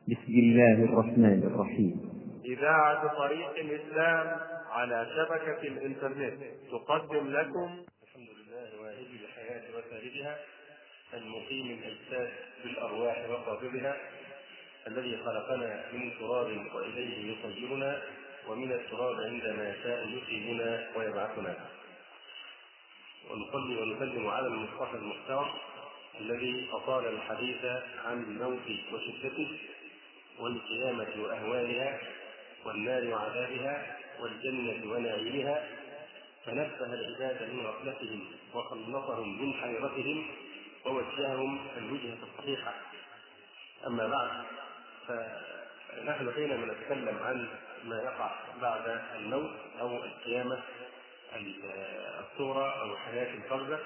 بسم الله الرحمن الرحيم. إذاعة طريق الإسلام على شبكة الإنترنت تقدم لكم الحمد لله واهب الحياة وسالبها، المقيم الأجساد بالأرواح وقابضها، الذي خلقنا من تراب وإليه يصيرنا، ومن التراب عندما يشاء يخرجنا ويبعثنا. ونصلي ونسلم على المصطفى المختار الذي أطال الحديث عن الموت وشدته، والقيامة وأهوالها، والنار وعذابها، والجنة ونعيمها، فنبه العباد من غفلتهم وخلصهم من حيرتهم ووجههم الوجهة الصحيحة. أما بعد، فنحن حينما نتكلم عن ما يقع بعد الموت أو القيامة الصورة أو حياة البرزخ،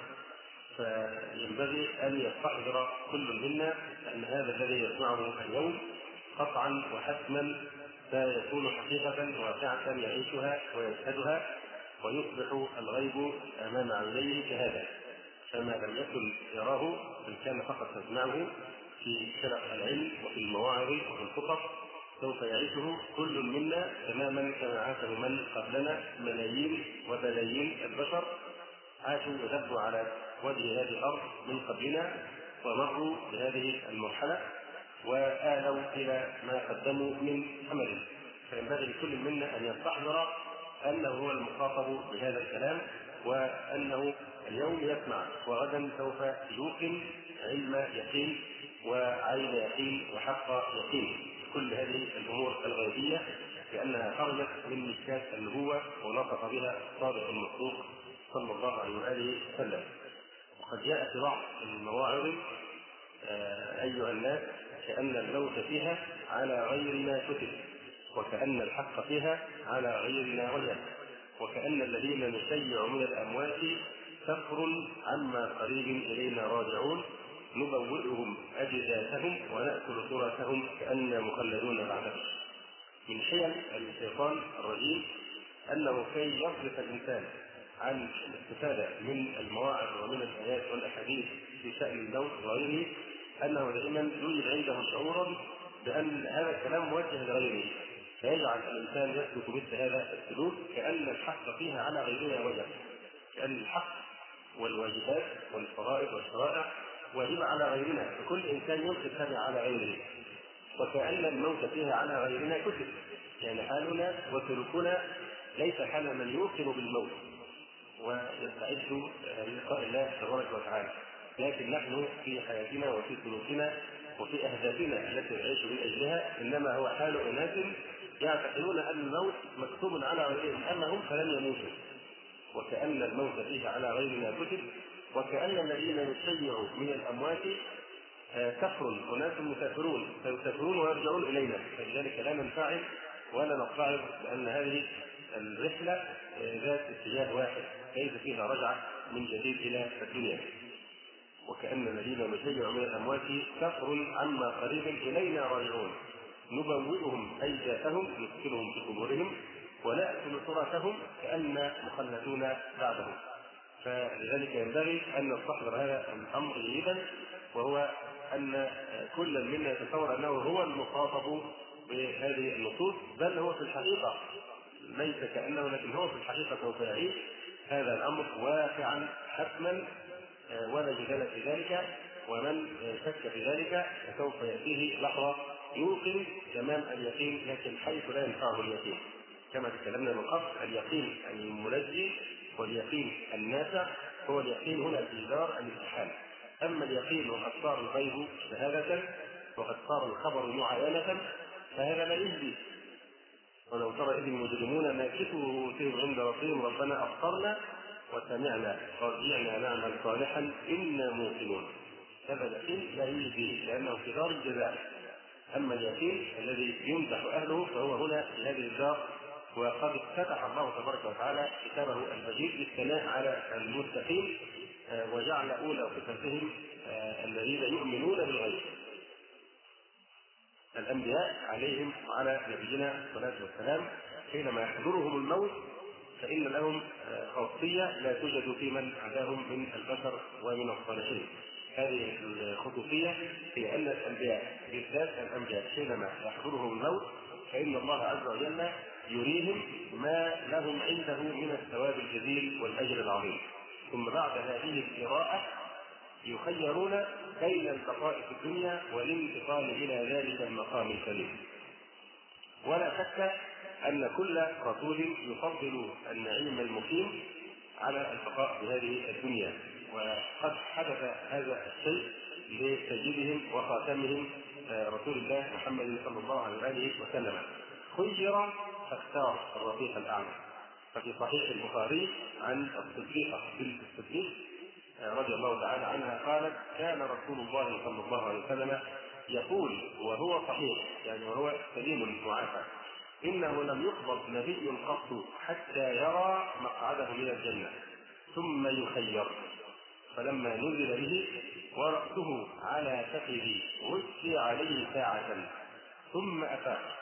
فينبغي أن يستحضر كل منا أن هذا الذي يسمعه اليوم قطعا وحتما سيكون حقيقة واقعة يعيشها ويشهدها، ويصبح الغيب أمام عينيه شهادة، فما لم يكن يراه بل كان فقط يسمعه في شرح العلم وفي المواعظ وفي الخطب سوف يعيشه كل منا تماما كما عاشه من قبلنا. ملايين وبلايين البشر عاشوا وذبوا على وجه هذه الأرض من قبلنا ومروا بهذه المرحلة وآلوا إلى ما قدموا من عمل، فينبغي لكل منا أن يستحضر أنه هو المخاطب بهذا الكلام، وأنه اليوم يسمع وغدا سوف يوقن علم يقين وعين يقين وحق يقين. كل هذه الأمور الغيبية لأنها خرجت من مشكاة النبوة ونطق بها الصادق المصدوق صلى الله عليه وآله وسلم. وقد جاء في بعض المواعظ أيها الناس كأن الموت فيها على غير ما كتب، وكأن الحق فيها على غير ما وجد، وكأن الذين نشيع من الأموات سفر عما قريب إلينا راجعون، نبوئهم أجداثهم ونأكل تراثهم كأننا مخلدون بعدهم. من حيل الشيطان الرجيم أنه كي يصرف الإنسان عن الاستفادة من المواعظ ومن الآيات والأحاديث في شأن الموت وغيره، أنه دائما يوجد عنده شعورا بأن هذا الكلام موجه لغيره، فيجعل الإنسان يسلك مثل هذا السلوك كأن الحق فيها على غيرنا وجب، كأن الحق والواجبات والفرائض والشرائع واجبة على غيرنا، فكل إنسان يلقي التبع على غيره، وكأن الموت فيها على غيرنا كتب. يعني حالنا وسلوكنا ليس حال من يوقن بالموت ويستعد للقاء الله تبارك وتعالى، لكن نحن في حياتنا وفي سلوكنا وفي أهدافنا التي نعيش من أجلها إنما هو حال أناس يعتقدون أن الموت مكتوب على غيرهم أما هم فلن يموتوا، وكأن الموت فيه على غيرنا كتب، وكأن الذين نشيع من الأموات سفر أناس مسافرون سيسافرون ويرجعون إلينا، فلذلك لا ننفعل ولا نتعظ بأن هذه الرحلة ذات اتجاه واحد ليس فيها رجعة من جديد إلى الدنيا. وكأن الذين نشيع من الأموات سفر عما قريب إلينا راجعون، نبوئهم أجداثهم نسكنهم في قبورهم ونأكل تراثهم كأن مخلدون بعدهم. فلذلك ينبغي أن نستحضر هذا الأمر جيدا، وهو أن كل منا يتصور أنه هو المخاطب بهذه النصوص، بل هو في الحقيقة ليس كأنه، لكن هو في الحقيقة سوف يعيش هذا الأمر واقعا حتما ولا جدال في ذلك، ومن شك في ذلك فسوف يأتيه لحظة يوقن تمام اليقين، لكن حيث لا ينفعه اليقين كما تكلمنا من قبل. اليقين المنجي واليقين النافع هو اليقين هنا في دار الامتحان. أما اليقين وقد صار الغيب شهادة وقد صار الخبر معاينة فهذا لا يجدي. ولو ترى إذ المجرمون ناكسوا رؤوسهم عند ربهم ربنا أبصرنا وسمعنا فارجعنا نعمل صالحا إنا موقنون. هذا اليقين لا يجدي لأنه في دار الجزاء. أما اليقين الذي يمدح أهله فهو هنا في هذه الدار، وقد فتح الله تبارك وتعالى كتابه المجيد بالثناء على المتقين وجعل أولى صفاتهم الذين يؤمنون بالغيب. الأنبياء عليهم وعلى نبينا الصلاة والسلام حينما يحضرهم الموت فإن لهم خاصية لا توجد في من عداهم من البشر ومن الصالحين، هذه الخصوصية هي أن الأنبياء بالذات الأنبياء حينما يحضرهم الموت فإن الله عز وجل يريهم ما لهم عنده من الثواب الجزيل والأجر العظيم، ثم بعد هذه القراءة يخيرون بين البقاء في الدنيا والانتقال إلى ذلك المقام الكريم. ولا شك أن كل رسول يفضل النعيم المقيم على البقاء في هذه الدنيا، وقد حدث هذا الشيء لسيدهم وخاتمهم رسول الله محمد صلى الله عليه وسلم. خير فاختار الرفيق الأعلى. ففي صحيح البخاري عن الصديقة بنت الصديق رضي الله تعالى عنها قالت: كان رسول الله صلى الله عليه وسلم يقول وهو صحيح يعني وهو سليم معافى: إنه لم يقبض نبي قط حتى يرى مقعده من الجنة ثم يخير. فلما نزل به ورأسه على فخذه غشي عليه ساعة ثم أفاق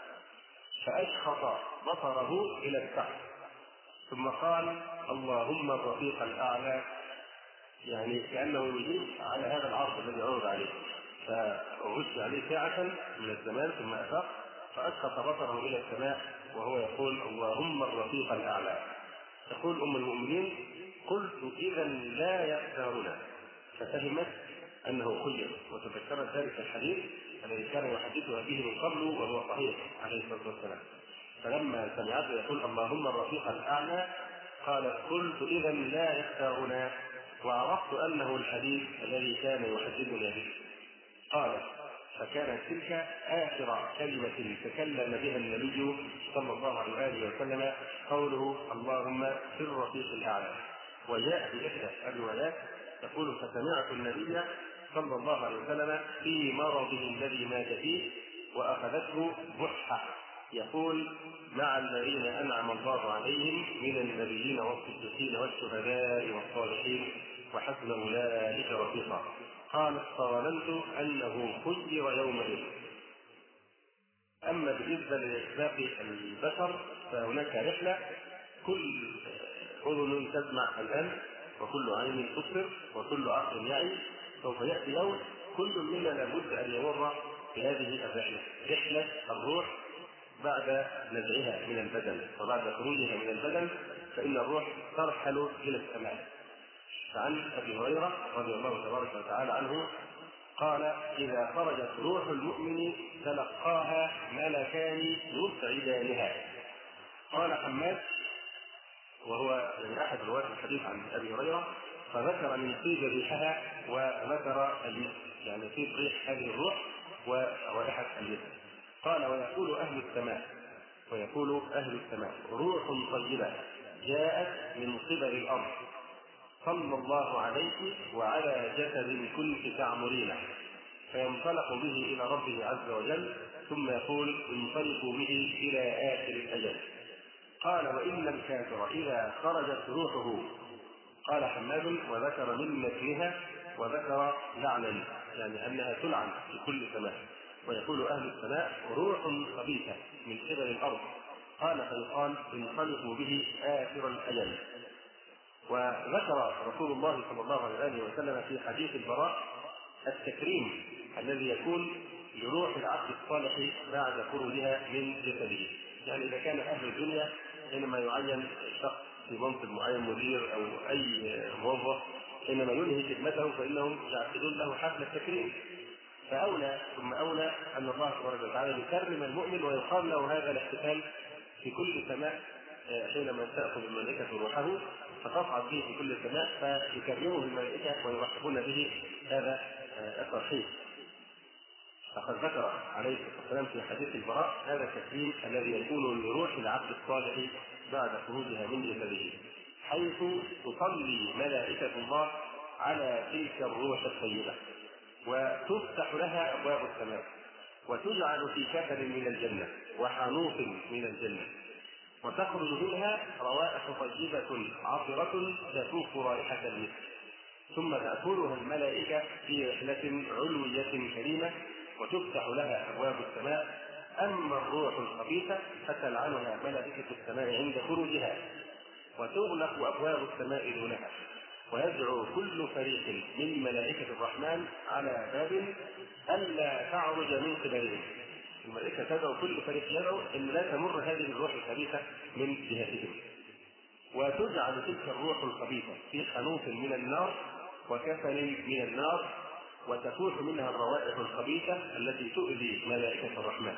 فأشخص بصره إلى التحت ثم قال: اللهم الرفيق الأعلى، يعني كأنه يجيب على هذا العرض الذي عرض عليه. فغشي عليه ساعة من الزمان ثم أفاق فأشخص بصره إلى السماء وهو يقول: اللهم الرفيق الأعلى. تقول أم المؤمنين: قلت إذا لا يختارنا، ففهمت أنه خير وتذكرت ذلك الحديث الذي كان يحدثها به من قبل وهو صحيح عليه الصلاة والسلام. فلما سمعته يقول: اللهم الرفيق الأعلى قالت: قلت إذا لا يختارنا، وعرفت أنه الحديث الذي كان يحدثنا به. قالت: فكانت تلك آخر كلمة تكلم بها النبي صلى الله عليه وسلم قوله: اللهم في الرفيق الأعلى. وجاء في إحدى الروايات تقول: فسمعت النبي صلى الله عليه وسلم في مرضه الذي مات فيه وأخذته بحة يقول: مع الذين أنعم الله عليهم من النبيين والصديقين والشهداء والصالحين وحسن أولئك رفيقا. قالت: فظننت أنه خير يومئذ. أما بالنسبة لباقي البشر فهناك رحلة، كل أذن تسمع الآن وكل عين تبصر وكل عقل يعي. سوف يأتي يوم كل منا لابد أن يمر بهذه الرحلة، رحلة الروح بعد نزعها من البدن وبعد خروجها من البدن، فإن الروح ترحل إلى السماء. فعن أبي هريرة رضي الله تبارك وتعالى عنه قال: إذا خرجت روح المؤمن تلقاها ملكان يسعدانها. قال حماد وهو من أحد رواة الحديث عن أبي هريرة فذكر من طيب ريحها وذكر المسك، يعني طيب ريح هذه الروح ورائحة المسك. قال: ويقول أهل السماء روح طيبة جاءت من قبل الأرض صلى الله عليك وعلى جسد كنت تعمرينه، فينطلق به إلى ربه عز وجل ثم يقول: انطلقوا به إلى آخر الأجل. قال: وإن الكافر إذا خرجت روحه. قال حماد: وذكر من متنها وذكر لعنا، يعني أنها تلعن في كل سماء. ويقول أهل السماء روح خبيثة من قبل الأرض. قال: فيقال: انطلقوا به آخر الأجل. وذكر رسول الله صلى الله عليه وسلم في حديث البراء التكريم الذي يكون لروح العبد الصالح بعد خروجها من جسده. يعني إذا كان أهل الدنيا حينما يعين شخص في منصب معين مدير أو أي موظف حينما ينهي خدمته فإنهم يعقدون له حفل التكريم، فأولى ثم أولى أن الله سبحانه وتعالى يكرم المؤمن ويقام له هذا الاحتفال في كل سماء حينما تأخذ الملائكة روحه فتصعد به في كل سماء فيكرمه الملائكة ويرحبون به هذا الترحيب. فقد ذكر عليه الصلاة والسلام في حديث البراء هذا التكريم الذي يكون لروح العبد الصالح بعد خروجها من جسده، حيث تصلي ملائكة الله على تلك الروح الطيبة وتفتح لها أبواب السماء وتجعل في كفن من الجنة وحنوط من الجنة، وتخرج منها روائح طيبة عطرة تفوق رائحة المسك، ثم تأكلها الملائكة في رحلة علوية كريمة وتفتح لها أبواب السماء. أما الروح الخبيثة فتلعنها ملائكة السماء عند خروجها وتغلق أبواب السماء دونها ويدعو كل فريق من ملائكة الرحمن على باب ألا تعرج من قبلهم. الملائكة تدعو كل فريق يدعو أن لا تمر هذه الروح الخبيثة من جهتهم. وتجعل تلك الروح الخبيثة في خنوف من النار وكفن من النار، وتفوح منها الروائح الخبيثة التي تؤذي ملائكة الرحمن،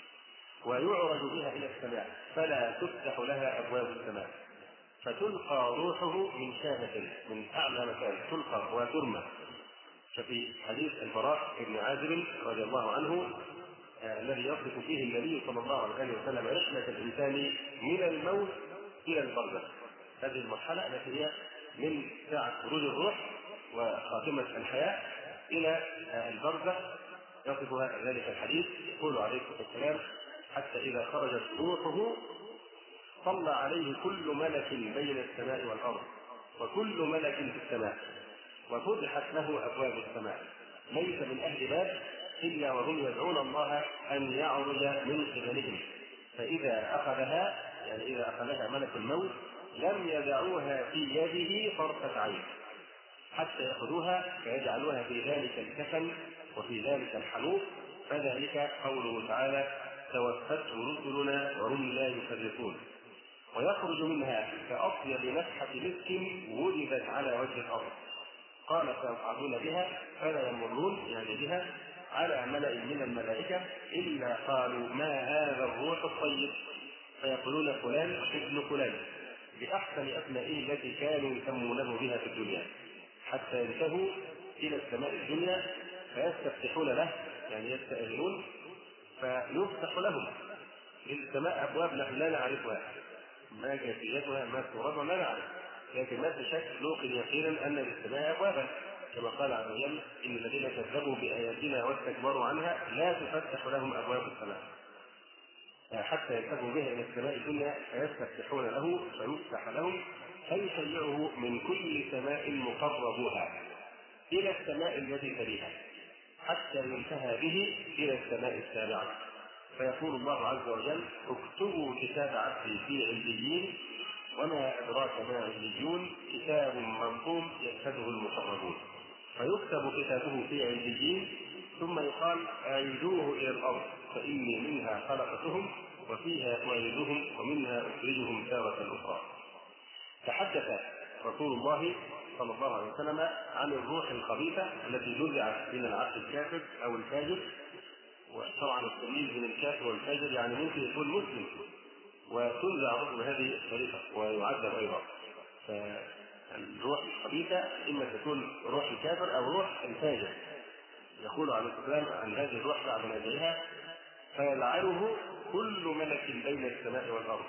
ويعرج بها إلى السماء فلا تفتح لها أبواب السماء، فتلقى روحه من شامة من أعلى مكان، تلقى وترمى. ففي حديث البراء بن عازب رضي الله عنه الذي يصف فيه النبي صلى الله عليه وسلم رحلة الإنسان من الموت إلى البرزخ، هذه المرحلة التي هي من ساعة خروج الروح وخاتمة الحياة إلى البرزخ، يصفها ذلك الحديث. يقول عليه الصلاة والسلام: حتى إذا خرجت روحه صلى عليه كل ملك بين السماء والأرض وكل ملك في السماء، وفتحت له أبواب السماء، ليس من أهل باب إلا وهم يدعون الله أن يعرج من قبلهم، فإذا أخذها يعني إذا أخذها ملك الموت لم يدعوها في يده طرفة عين حتى يأخذوها فيجعلوها في ذلك الكفن وفي ذلك الحنوط. فذلك قوله تعالى: توفته رسلنا وهم لا يفرطون. ويخرج منها كأطيب مسحة مسك وجدت على وجه الأرض. قال: فيصعدون بها فلا يمرون يعني بها على ملأ من الملائكة إلا قالوا: ما هذا الروح الطيب؟ فيقولون: فلان ابن فلان، بأحسن أسمائه التي كانوا يسمونه بها في الدنيا، حتى ينتهوا إلى السماء الدنيا فيستفتحون له يعني يستأذنون فيفتح لهم للسماء أبواب نحن لا نعرفها، ما كيفيتها ما صورتها لا نعرف، لكن ما في شك نوقن يقينا أن للسماء أبوابا، كما قال عز وجل: إن الذين كذبوا بآياتنا واستكبروا عنها لا تفتح لهم أبواب السماء حتى يذهبوا بها إلى السماء الدنيا فيستفتحون له فيفتح لهم فيشيعه من كل سماء مقربوها إلى السماء التي تليها حتى ينتهى به إلى السماء السابعة. فيقول الله عز وجل: اكتبوا كتاب عبدي في عليين وما أدراك ما عليون كتاب مرقوم يشهده المقربون. فيكتب كتابه في عليين ثم يقال: أعيدوه إلى الأرض فإني منها خلقتهم وفيها أعيدهم ومنها أخرجهم تارة أخرى. تحدث رسول الله صلى الله عليه وسلم عن الروح الخبيثة التي نزعت من العبد الكافر أو الفاجر، وطبعا التمييز بين الكافر والفاجر يعني ممكن يكون مسلم وتنزع روحه بهذه الطريقة ويعذب أيضا. فالروح الخبيثة إما تكون روح الكافر أو روح الفاجر. يقول عليه السلام عن هذه الروح بعد نزعها: فيلعنه كل ملك بين السماء والأرض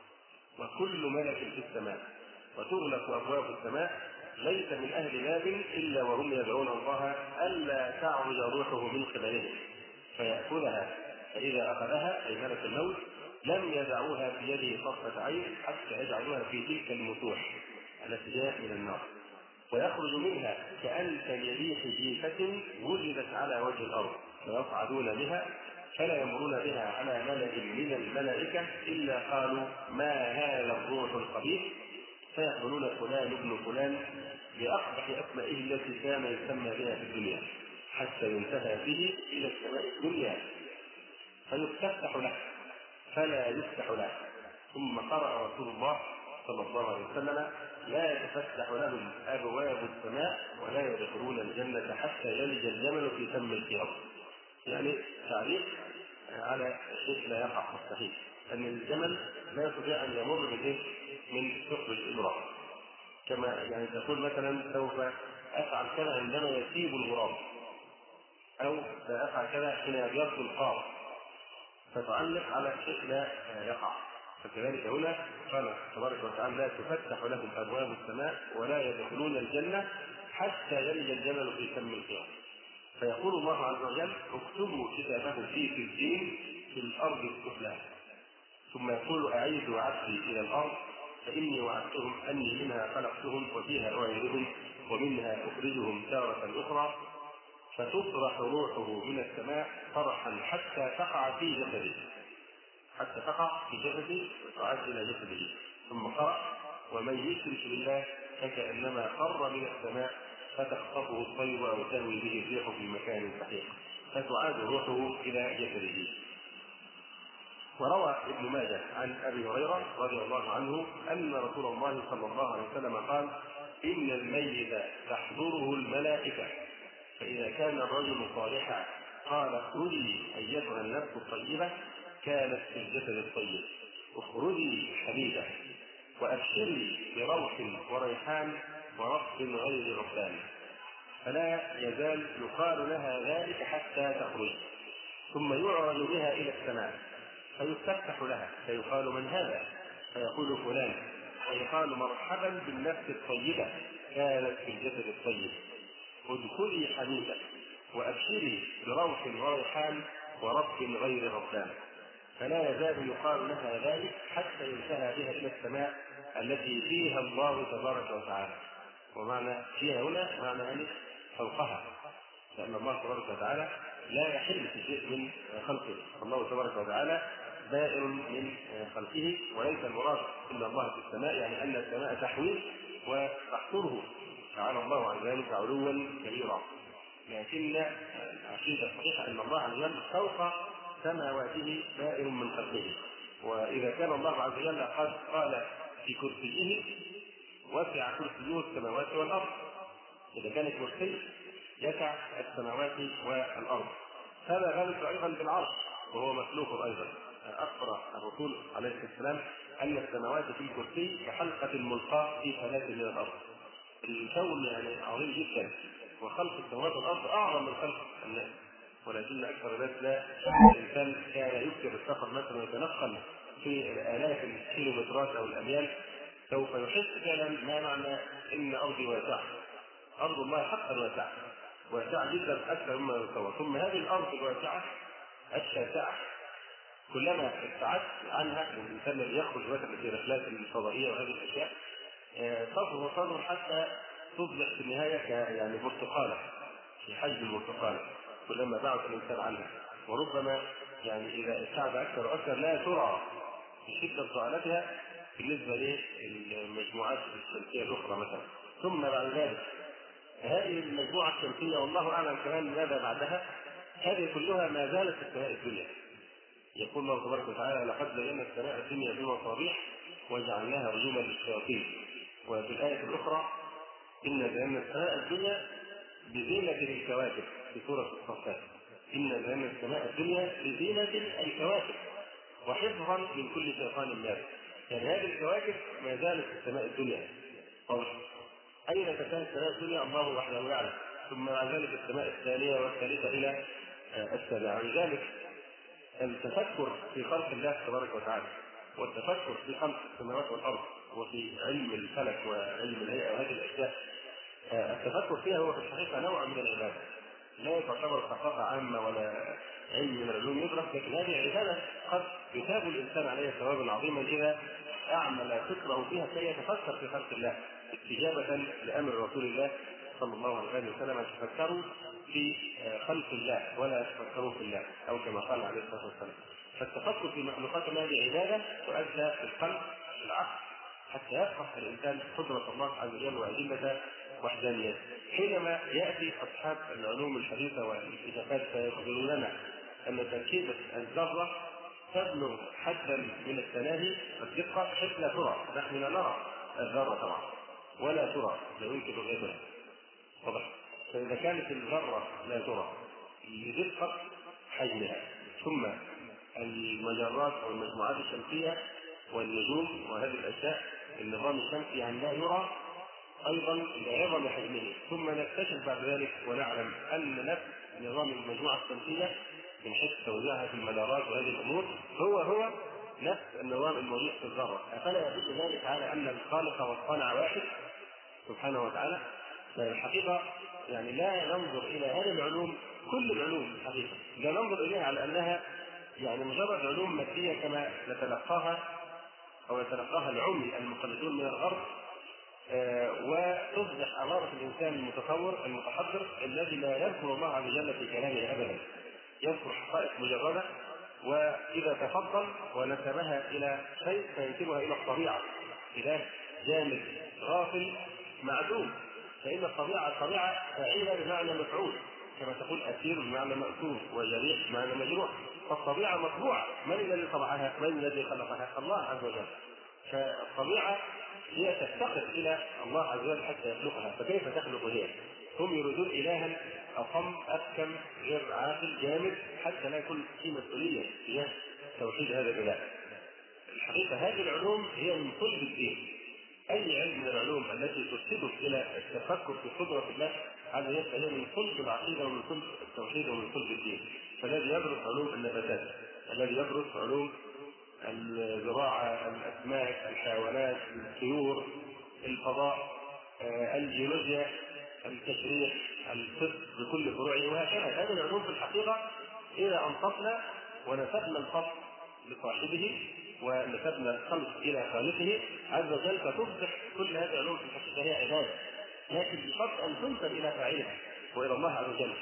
وكل ملك في السماء، وتغلق أبواب السماء، ليس من أهل باب إلا وهم يدعون الله ألا تعرج روحه من قبلهم فيأخذها، فإذا أخذها أي ملك الموت لم يدعوها في يده طرفة عين حتى يجعلوها في تلك المسوح التي جاءت من النار، ويخرج منها كأنسل ريح جيفة وجدت على وجه الأرض، فيصعدون بها فلا يمرون بها على ملأ من الملائكة إلا قالوا: ما هذا الروح الخبيث؟ فيقولون: فلان ابن فلان، بأقبح أسمائه التي كان يسمى بها في الدنيا، حتى ينتهى به إلى السماء الدنيا فيستفتح له فلا يفتح له. ثم قرأ رسول الله صلى الله عليه وسلم: لا يتفتح لهم أبواب السماء ولا يدخلون الجنة حتى يلج الجمل في سم الخياط. يعني تعليق على شيء لا يقع مستحيل، أن الجمل لا يستطيع أن يمر من ثقب الإبرة، كما يعني تقول مثلا: سوف أفعل كذا عندما يسيب الغراب، أو سأفعل كذا حين يبيض القار، فتعلق على شيء لا يقع. فكذلك هنا قال تبارك وتعالى: لا تفتح لهم أبواب السماء ولا يدخلون الجنة حتى يلج الجمل في سم الخياط. فيقول الله عز وجل: اكتبوا كتابه في سجين في الأرض السفلى. ثم يقول: أعيدوا عبدي إلى الأرض فإني وعدتهم أني منها خلقتهم وفيها أعيدهم ومنها أخرجهم تارة أخرى. فتطرح روحه من السماء طرحا حتى تقع في جسده، حتى تقع في جسده وتعد إلى جسده. ثم قرأ: ومن يشرك بالله فكأنما خر من السماء فتخطفه الطير أو تهوي به الريح في مكان سحيق فتعاد روحه إلى جسده. وروى ابن ماجه عن أبي هريرة رضي الله عنه أن رسول الله صلى الله عليه وسلم قال: إن الميت تحضره الملائكة، فإذا كان الرجل صالحا قال: اخرجي أيتها النفس الطيبة، كانت في الجسد الطيب، اخرجي حميدة وأبشري بروح وريحان ورق غير غفلان، فلا يزال يقال لها ذلك حتى تخرج، ثم يعرج بها إلى السماء فيستفتح لها فيقال: من هذا؟ فيقول: فلان، فيقال: مرحبا بالنفس الطيبة كانت في الجسد الطيب، ادخلي حميدة وأبشري بروح وريحان ورب غير غفلان، فلا يزال يقال لها ذلك حتى ينتهى بها إلى السماء التي فيها الله تبارك وتعالى. ومعنى فيها هنا معنى أن فوقها، لأن الله تبارك وتعالى لا يحل في شيء من خلقه، الله تبارك وتعالى بائر من خلقه، وليس المراد إن الله في السماء يعني أن السماء تحويه وتحصره، تعالى الله عن ذلك علوا كبيرا. لكن العقيدة الصحيحة أن الله عز وجل فوق سماواته بائر من خلقه. وإذا كان الله عز وجل قد قال في كرسيه: وسع كرسيه السماوات والأرض، إذا كان الكرسي يسع السماوات والأرض، هذا ذلك أيضا بالعرش وهو مخلوق أيضا. أخبر الرسول عليه السلام أن السماوات في الكرسي كحلقة ملقاة في فلاة من الأرض. الكون يعني عظيم جدا، وخلق السماوات والأرض أعظم من خلق الناس، ولكن أكثر الناس لا. الإنسان كان يكثر السفر مثلا ويتنقل في آلاف الكيلومترات أو الأميال، سوف يحس فعلا ما معنى إن أرضي واسعة. أرض الله حقا واسعة، واسعة جدا أكثر مما يتصور. ثم هذه الأرض الواسعة الشاسعة كلما ابتعدت عنها، الإنسان الذي يخرج مثلا في رحلات الفضائية وهذه الأشياء تصغر حتى تصبح في النهاية يعني برتقالة في حجم البرتقالة كلما بعد الإنسان عنها. وربما يعني إذا ابتعد أكثر وأكثر لا ترى بشدة ضعلتها بالنسبة للمجموعات الشمسية الأخرى مثلا. ثم بعد ذلك هذه المجموعة الشمسية والله أعلم كمان ماذا بعدها، هذه كلها ما زالت في السماء الدنيا. يقول الله تبارك وتعالى: لقد زينا السماء الدنيا بمصابيح وجعلناها رجوما للشياطين. وفي الآية الأخرى: إن زينا السماء الدنيا بزينة الكواكب، في سورة الصفات. إن زينا السماء الدنيا بزينة الكواكب وحفظا من كل شيطان مارد. يعني هذه الكواكب ما زالت في السماء الدنيا. طبعا أين تكون السماء الدنيا الله وحده يعلم. ثم بعد ذلك السماء الثانية والثالثة إلى السابعة. ولذلك التفكر في خلق الله تبارك وتعالى والتفكر في خلق السماوات والأرض وفي علم الفلك وعلم الهيئة وهذه الأشياء، التفكر فيها هو في الحقيقة نوع من العبادة، لا تعتبر ثقافة عامة ولا علم من العلوم يدرس، لكن هذه عبادة قد يثاب الإنسان عليها ثوابا عظيما إذا أعمل فكره فيها كي يتفكر في خلق الله استجابة لأمر رسول الله صلى الله عليه وسلم أن تفكروا في خلق الله ولا يتفكروا في الله، أو كما قال عليه الصلاة والسلام. فالتفكر في مخلوقات الله عبادة تؤدى في القلب العقل حتى يفقه الإنسان قدرة الله عز وجل وأدلة وحدانيته. حينما يأتي أصحاب العلوم الحديثة والاكتشافات فيخبروننا أن تركيبة الذرة تبلغ حدا من التناهي والدقة بحيث لا ترى، نحن لا نرى الذرة طبعا ولا ترى، لا يمكن رؤيتها طبعا. فإذا كانت الذرة لا ترى لدقة حجمها، ثم المجرات والمجموعات الشمسية والنجوم وهذه الأشياء النظام الشمسي يعني لا يرى أيضا لعظم حجمه، ثم نكتشف بعد ذلك ونعلم أن نفس نظام المجموعة الشمسية من حيث توزيعها في المدارات وهذه الأمور هو نفس النظام الموجود في الذرة. أفلا يدل ذلك على أن الخالق والصانع واحد سبحانه وتعالى؟ فالحقيقة يعني لا ننظر إلى هذه العلوم، كل العلوم الحقيقة لا ننظر إليها على أنها يعني مجرد علوم مادية كما نتلقاها أو يتلقاها العمي المقلدون من الغرب، وتصبح أمارة الإنسان المتصور المتحضر الذي لا يذكر الله عز وجل في كلامه أبدا، يذكر حقائق مجردة، وإذا تفضل ونسبها إلى شيء فينسبها إلى الطبيعة، إله جامد غافل معدوم، فإن الطبيعة فاعلة بمعنى مفعول، كما تقول أسير بمعنى مأسور وجريح بمعنى مجروح. فالطبيعة مطبوعة، من الذي طبعها؟ من الذي خلقها؟ الله عز وجل. فالطبيعة هي تفتقر إلى الله عز وجل حتى يخلقها، فكيف تخلق هي؟ هم يريدون إلها أصم أبكم غير عاقل جامد حتى لا يكون في مسؤولية تجاه توحيد هذا الإله. الحقيقة هذه العلوم هي من صلب الدين. أي علم من العلوم التي ترشدك إلى التفكر في قدرة الله عز وجل هي من صلب العقيدة ومن صلب التوحيد ومن صلب الدين. فالذي يدرس علوم النباتات، الذي يدرس علوم الزراعة، الأسماك، الحيوانات، الطيور، الفضاء، الجيولوجيا، التشريح، الطب بكل فروعه وهكذا، هذه العلوم في الحقيقة إذا أنصفنا ونسبنا الفضل لصاحبه ونسبنا الخلق إلى خالقه عز وجل فتصبح كل هذه العلوم في الحقيقة هي عبادة، لكن بشرط أن تنسب إلى فاعلها وإلى الله عز وجل.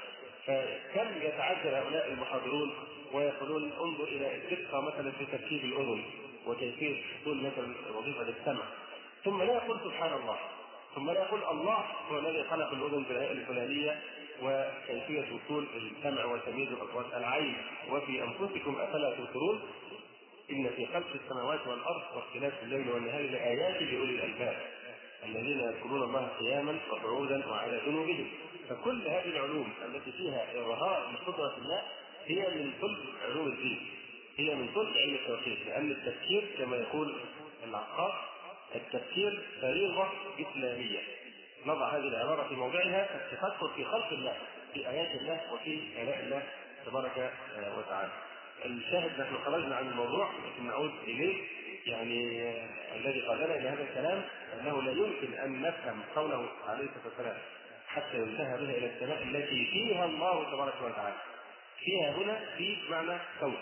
فكم يتعجل هؤلاء المحاضرون ويقولون انظر إلى الدقة مثلا في تركيب الأذن وكيفية حصول مثلا وظيفة السمع، ثم لا يقول سبحان الله، ثم لا يقول الله هو الذي خلق الأذن بالهيئة الفلانية وكيفية وصول السمع وتمييز الأصوات العين وفي أنفسكم أفلا تبصرون إن في خلق السماوات والأرض واختلاف الليل والنهار لآيات لأولي الألباب الذين يذكرون الله قياما وقعودا وعلى جنوبهم. فكل هذه العلوم التي فيها إظهار لقدرة الله هي من صلب علوم الدين، هي من صلب علم التوحيد، لأن التفكير كما يقول العقاد التفكير فريضة إسلامية. نضع هذه العبارة في موضعها، التفكر في خلق الله، في آيات الله وفي آلاء الله تبارك وتعالى. الشاهد نحن خرجنا عن الموضوع لكن نعود إليه، يعني الذي قادنا إلى هذا الكلام أنه لا يمكن أن نفهم قوله عليه الصلاة والسلام حتى ينتهى بها إلى السماء التي فيها الله تبارك وتعالى. فيها هنا في معنى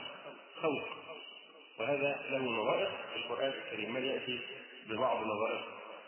خوف، وهذا له نظائر في القرآن الكريم، من يأتي ببعض النظائر.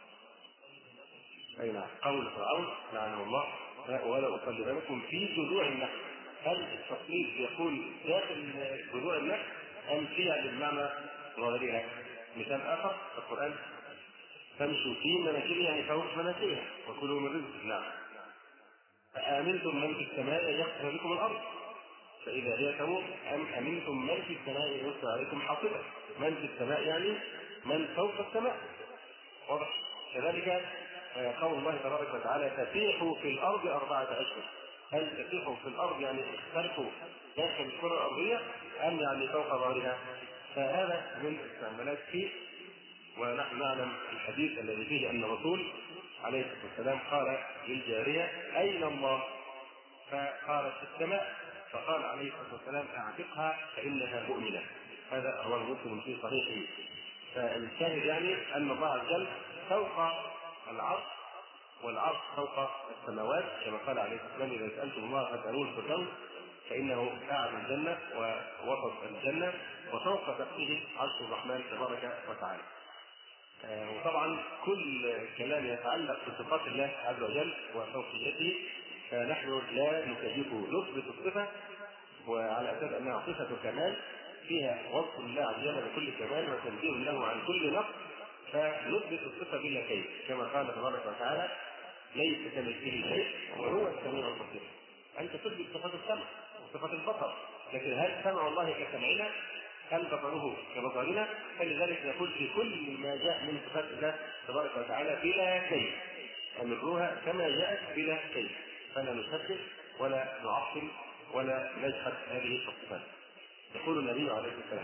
أي نعم، قول فرعون لعنه الله ولا أصلبنكم في جذوع النخل. هل التصليب يكون داخل جذوع النخل أم فيها بالمعنى ظاهرها؟ مثال آخر في القرآن تمشوا في مناكبها يعني فوق مناكبها وكلوا من رزق. نعم، أأمنتم من في السماء يخسف بكم الأرض فإذا هي تمور أم أمنتم من في السماء يرسل عليكم حاصبا. من في السماء يعني من فوق السماء، واضح. كذلك قول الله تبارك وتعالى تسيحوا في الأرض 4 أشهر. هل تسيحوا في الأرض يعني اختلفوا داخل الكرة الأرضية أم يعني فوق ظهرها؟ فهذا من استعمالات فيه. ونحن نعلم الحديث الذي فيه أن الرسول عليه الصلاة والسلام قال للجارية أين الله؟ فقالت في السماء، فقال عليه الصلاة والسلام اعتقها فإنها مؤمنة. هذا هو مسلم في صحيحه. فالشاهد يعني أن الله عز وجل فوق العرش والعرش فوق السماوات، كما قال عليه الصلاة والسلام إذا سألتم الله فاسألوه الفردوس فإنه أعلى الجنة ووسط الجنة وفوق سقفه عرش الرحمن تبارك وتعالى. وطبعا كل كلام يتعلق بصفات الله عز وجل وفوقيته فنحن لا نكيفه، نثبت الصفة وعلى أساس أنها صفة كمال فيها وصف الله عز وجل بكل كمال وتنزيه له عن كل نقص، فنثبت الصفة بلا كيف كما قال تبارك وتعالى ليس كمثله شيء وهو السميع البصير. أنت تثبت صفة السمع وصفة البصر، لكن هل سمع الله كسمعنا؟ هل بصره كبصرنا؟ فلذلك نقول في كل ما جاء من صفات الله تبارك وتعالى بلا كيف، أمروها كما جاءت بلا كيف، فلا نشكك ولا نعطل ولا نجحد هذه الصفات. يقول النبي عليه السلام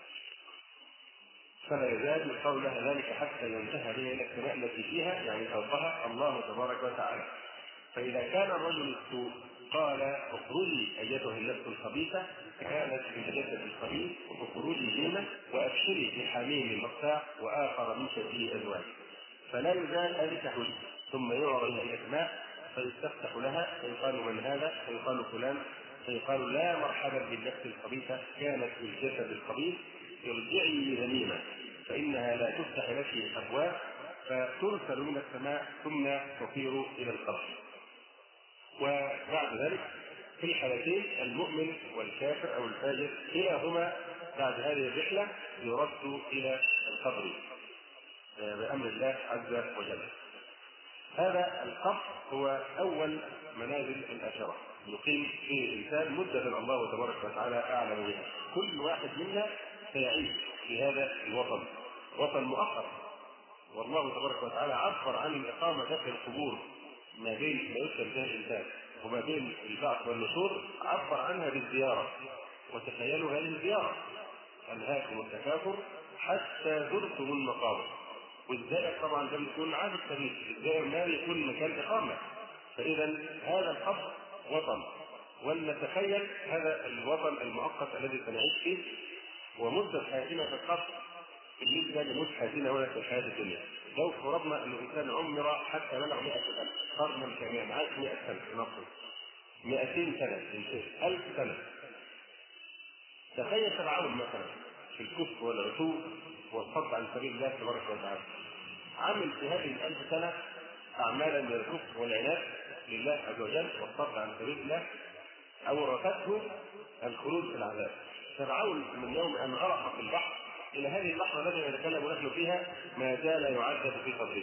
فلا يزال قول لها ذلك حتى ينتهى به الى السماء التي فيها يعني فوقها الله تبارك وتعالى. فاذا كان الرجل السوء قال اخرجي ايتها النفس الخبيثه كانت في الجسد الخبيث اخرجي جنه وابشري بحميم مقطع واخر من شبيه ازواج. فلا يزال ذلك حجه، ثم يعرض الى السماء فيستفتح لها فيقال من هذا؟ فيقال فلان، فيقال لا مرحبا بالنفس الخبيثه كانت في الجسد الخبيث ارجعي ذميمه فانها لا تفتح لك الابواب فترسل من السماء ثم تطير الى القبر. وبعد ذلك في الحالتين المؤمن والكافر او الفاجر كلاهما بعد هذه الرحله يرد الى القبر بامر الله عز وجل. هذا القبر هو أول منازل الآخرة يقيم فيه الإنسان مدة الله تبارك وتعالى أعلم بها. كل واحد منا سيعيش في هذا الوطن، وطن مؤخر، والله تبارك وتعالى عبر عن الإقامة داخل القبور ما بين ما يسكن فيها الإنسان وما بين البعث والنشور، عبر عنها بالزيارة. وتخيلوا هذه الزيارة: ألهاكم التكاثر حتى زرتم المقابر. والزائر طبعا ده بيكون عادة سبيل، الزائر ما يكون مكان إقامة. فإذا هذا القبر وطن، ولنتخيل هذا الوطن المؤقت الذي سنعيش فيه ومدة حياتنا في القبر بالنسبة لمدة حياتنا هنا في الحياة الدنيا. لو فرضنا أن الإنسان عمر حتى بلغ 100,000 قرنا كاملا، عاش 100 سنة نفسه، 200 سنة، 1000 سنة. تخيل فرعون مثلا في الكفر والعتو والصد عن سبيل الله تبارك وتعالى، عمل في هذه 1000 سنة أعمالا من الكفر والعناد لله عز وجل والصد عن سبيل الله، أورثته الخلود في العذاب. فرعون من يوم أن غرق في البحر إلى هذه اللحظة التي نتكلم نحن فيها ما زال يعذب في قبره.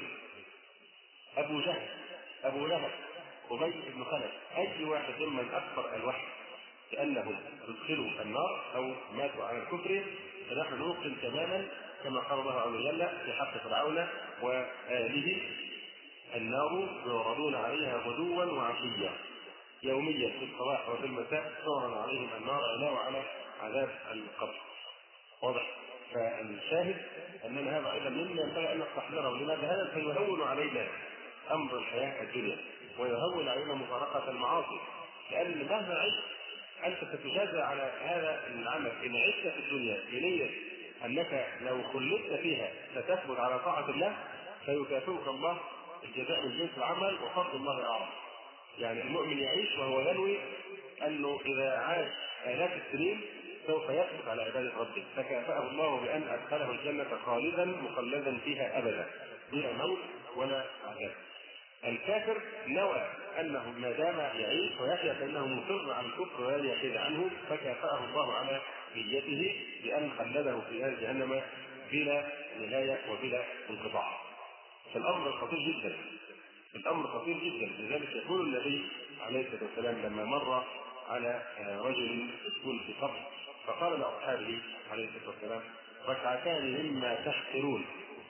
أبو جهل، أبو لهب، أبي بن خلف، أي واحد ممن أكثر الوحي كأنهم ادخلوا النار أو ماتوا على الكفر، فنحن نوقن تماما كما قال الله عز وجل في حق فرعون وآله: النار يعرضون عليها غدوا وعشيا يوميا في الصباح وفي المساء تعرض عليهم النار علاوة على عذاب القبر. واضح؟ فالشاهد أننا هذا أيضا مما ينبغي أن نستحضره. لماذا؟ هذا سيهون علينا أمر الحياة الدنيا ويهون علينا مفارقة المعاصي، لأن مهما عشت أنت ستجازى على هذا العمل. إن عشت في الدنيا بنية أنك لو خلدت فيها ستثبت على طاعة الله فيكافئك الله الجزاء من جنس العمل، وفضل الله أعظم. يعني المؤمن يعيش وهو ينوي أنه إذا عاش آلاف السنين سوف يثبت على عبادة ربه، فكافأه الله بأن أدخله الجنة خالدا مخلدا فيها أبدا بلا موت ولا عذاب. الكافر نوى أنه ما دام يعيش ويحيا فإنه مصر على الكفر ولا يحيد عنه، فكافأه الله على نيته بأن خلده في نار جهنم بلا نهاية وبلا انقطاع. فالأمر خطير جدا، الأمر خطير جدا. لذلك يقول النبي عليه الصلاة والسلام لما مر على رجل يسكن في قبر فقال لأصحابه عليه الصلاة والسلام: ركعتان مما تحقرون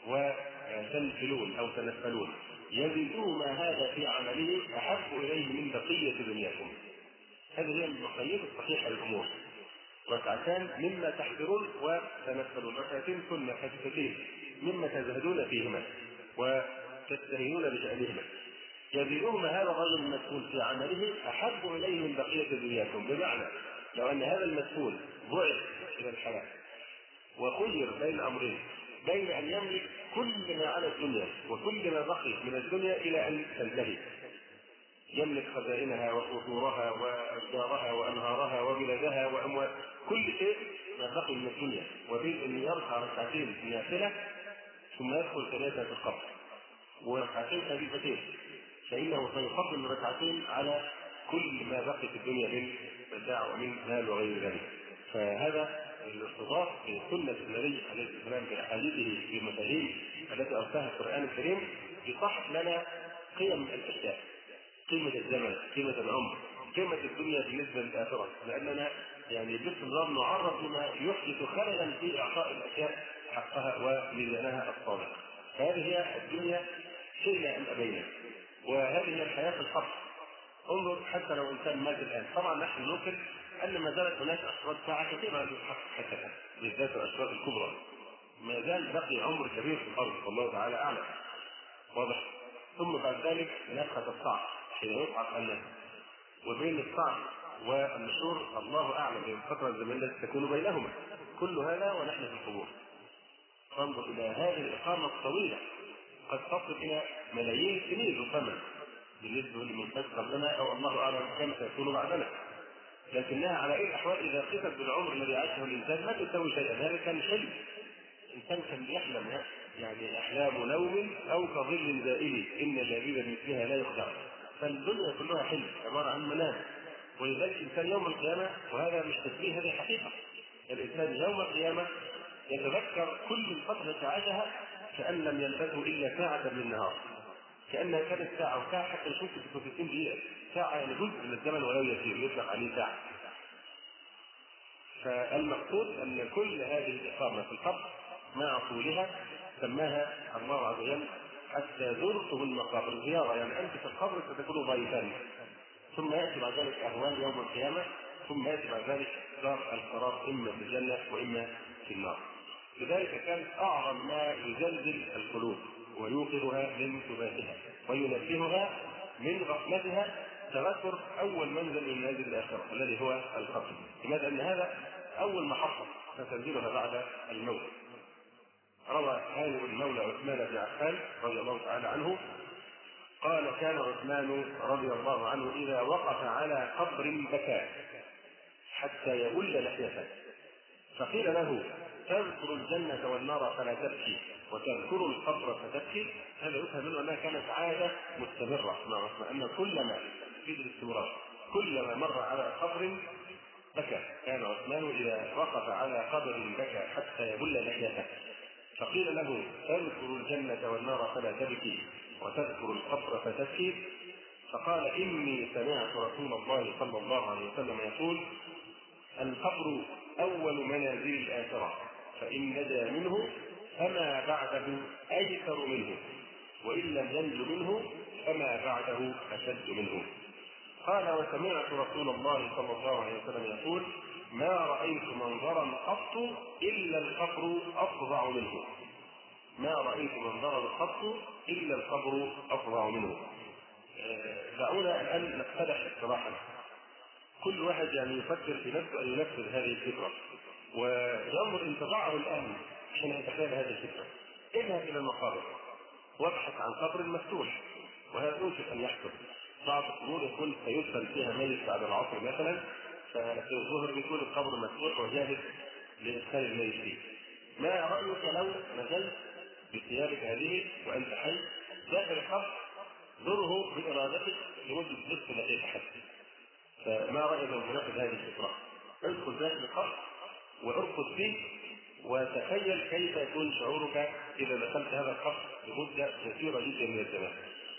وتنفلون أو تنفلون يزيدون هذا في عمله أحب إليه من بقية دنياكم. هذه هي المقاييس الصحيحة للأمور. ركعتان مما تحقرون وتنفلون، ركعتين سنة خفيفتين مما تزهدون فيهما وتستهينون بشأنهما، يزيدون هذا الرجل المسؤول في عمله أحب إليه من بقية دنياكم. بمعنى لو أن هذا المسؤول بعث إلى الحياة وخير بين أمرين، بين أن يملك كل ما على الدنيا وكل ما بقي من الدنيا إلى أن تنتهي، يملك خزائنها وقصورها وأشجارها وأنهارها وبلادها وأموال كل شيء ما بقي من الدنيا، وبين أن يركع ركعتين نافلة ثم يدخل ثلاثة في القبر وركعتين خفيفتين، فإنه سيفضل ركعتين على كل ما بقي في الدنيا من متاع ومن مال وغير ذلك. فهذا الارتباط بسنة النبي عليه الصلاة والسلام بأحاديثه في المفاهيم التي أرسلها القرآن الكريم يصحح لنا قيم الأشياء، قيمة الزمن، قيمة العمر، قيمة الدنيا بالنسبة للآخرة، لأننا يعني باستمرار نعرض لما يحدث خللا في إعطاء الأشياء حقها وميزانها الصادق. فهذه هي الدنيا شئنا أم أبينا، وهذه هي الحياة في القبر. انظر حتى لو إنسان مات الآن، طبعا نحن ننكر أن ما زالت هناك أشراط ساعة كثيرة للحق حتى الآن، بالذات الأشراط الكبرى، ما زال بقي عمر كبير في الأرض والله تعالى أعلم. واضح؟ ثم بعد ذلك نفخة الصعق حين يصعق الناس، وبين الصعق والنشور الله أعلم الفترة الزمنية التي تكون بينهما، كل هذا ونحن في القبور. فانظر إلى هذه الإقامة الطويلة قد تصل إلى ملايين السنين ربما بالنسبة لمن قبلنا أو الله أعلم كم سيكون بعدنا، لكنها على أي الأحوال إذا قست بالعمر الذي عاشه الإنسان ما تساوي شيئا. هذا كان حلم، إنسان كان يحلم يعني أحلام نوم أو كظل زائل إن لبيب مثلها لا يخدع. فالدنيا كلها حلم عبارة عن منام. ولذلك الإنسان يوم القيامة، وهذا مش تشبيه هذه حقيقة، الإنسان يوم القيامة يتذكر كل الفترة التي عاشها كأن لم يلبثه إلا ساعة من النهار، كأنها كانت ساعة، وساعة حتى يشوف في 60 دقيقة، ساعة يعني جزء من الزمن ولو يسير يطلق عليه ساعة. فالمقصود أن كل هذه الإقامة في القبر مع طولها سماها الله عز وجل حتى زرتم المقابر، زيارة يعني أنت في القبر ستكون ضيفا، ثم يأتي بعد ذلك أهوال يوم القيامة، ثم يأتي بعد ذلك دار القرار إما في الجنة وإما في النار. لذلك كان أعظم ما يزلزل القلوب ويوقظها من ثباتها وينبهها من غفلتها تذكر أول منزل من منازل الآخرة الذي هو القبر. لماذا؟ أن هذا أول محطة ستنزلها بعد الموت. روى هانئ المولى عثمان بن عفان رضي الله تعالى عنه قال: كان عثمان رضي الله عنه إذا وقف على قبر بكى حتى يبل لحيته، فقيل له: تذكر الجنة والنار فلا تبكي وتذكر القبر فتبكي. هذا يفهم منه أنها كانت عادة مستمرة مع عثمان، أن كلما في الاستمرار كلما مر على قبر بكى. كان عثمان إذا وقف على قبر بكى حتى يبل لحيته، فقيل له: تذكر الجنة والنار فلا تبكي وتذكر القبر فتبكي. فقال: إني سمعت رسول الله صلى الله عليه وسلم يقول: القبر أول منازل الآخرة، فإن نجا منه فما بعده أيسر منه، وإن لم ينج منه فما بعده أشد منه. قال: وسمعت رسول الله صلى الله عليه وسلم يقول: ما رأيت منظرا قط إلا القبر أفظع منه. ما رأيت منظرا قط إلا القبر أفظع منه. دعونا الآن نقترح اقتراحا، كل واحد يعني يفكر في نفسه أن ينفذ هذه الفكرة وينظر انطباعه الآن حين يتخيل هذه الفكرة. اذهب إلى المقابر وابحث عن قبر مفتوح، وهذا يمكن أن يحصل. بعض القبور يكون سيدفن فيها ميت بعد العصر مثلا، ففي الظهر بيكون القبر مفتوح وجاهز لإدخال الميت فيه. ما رأيك لو نزلت بثيابك هذه وأنت حي داخل القبر، زره بإرادتك لمدة نصف دقيقة حتى؟ فما رأيك لو ننفذ هذه الفكرة؟ ادخل داخل القبر وارقد فيه وتخيل كيف يكون شعورك إذا دخلت هذا القبر لمدة يسيرة جدا من الزمان.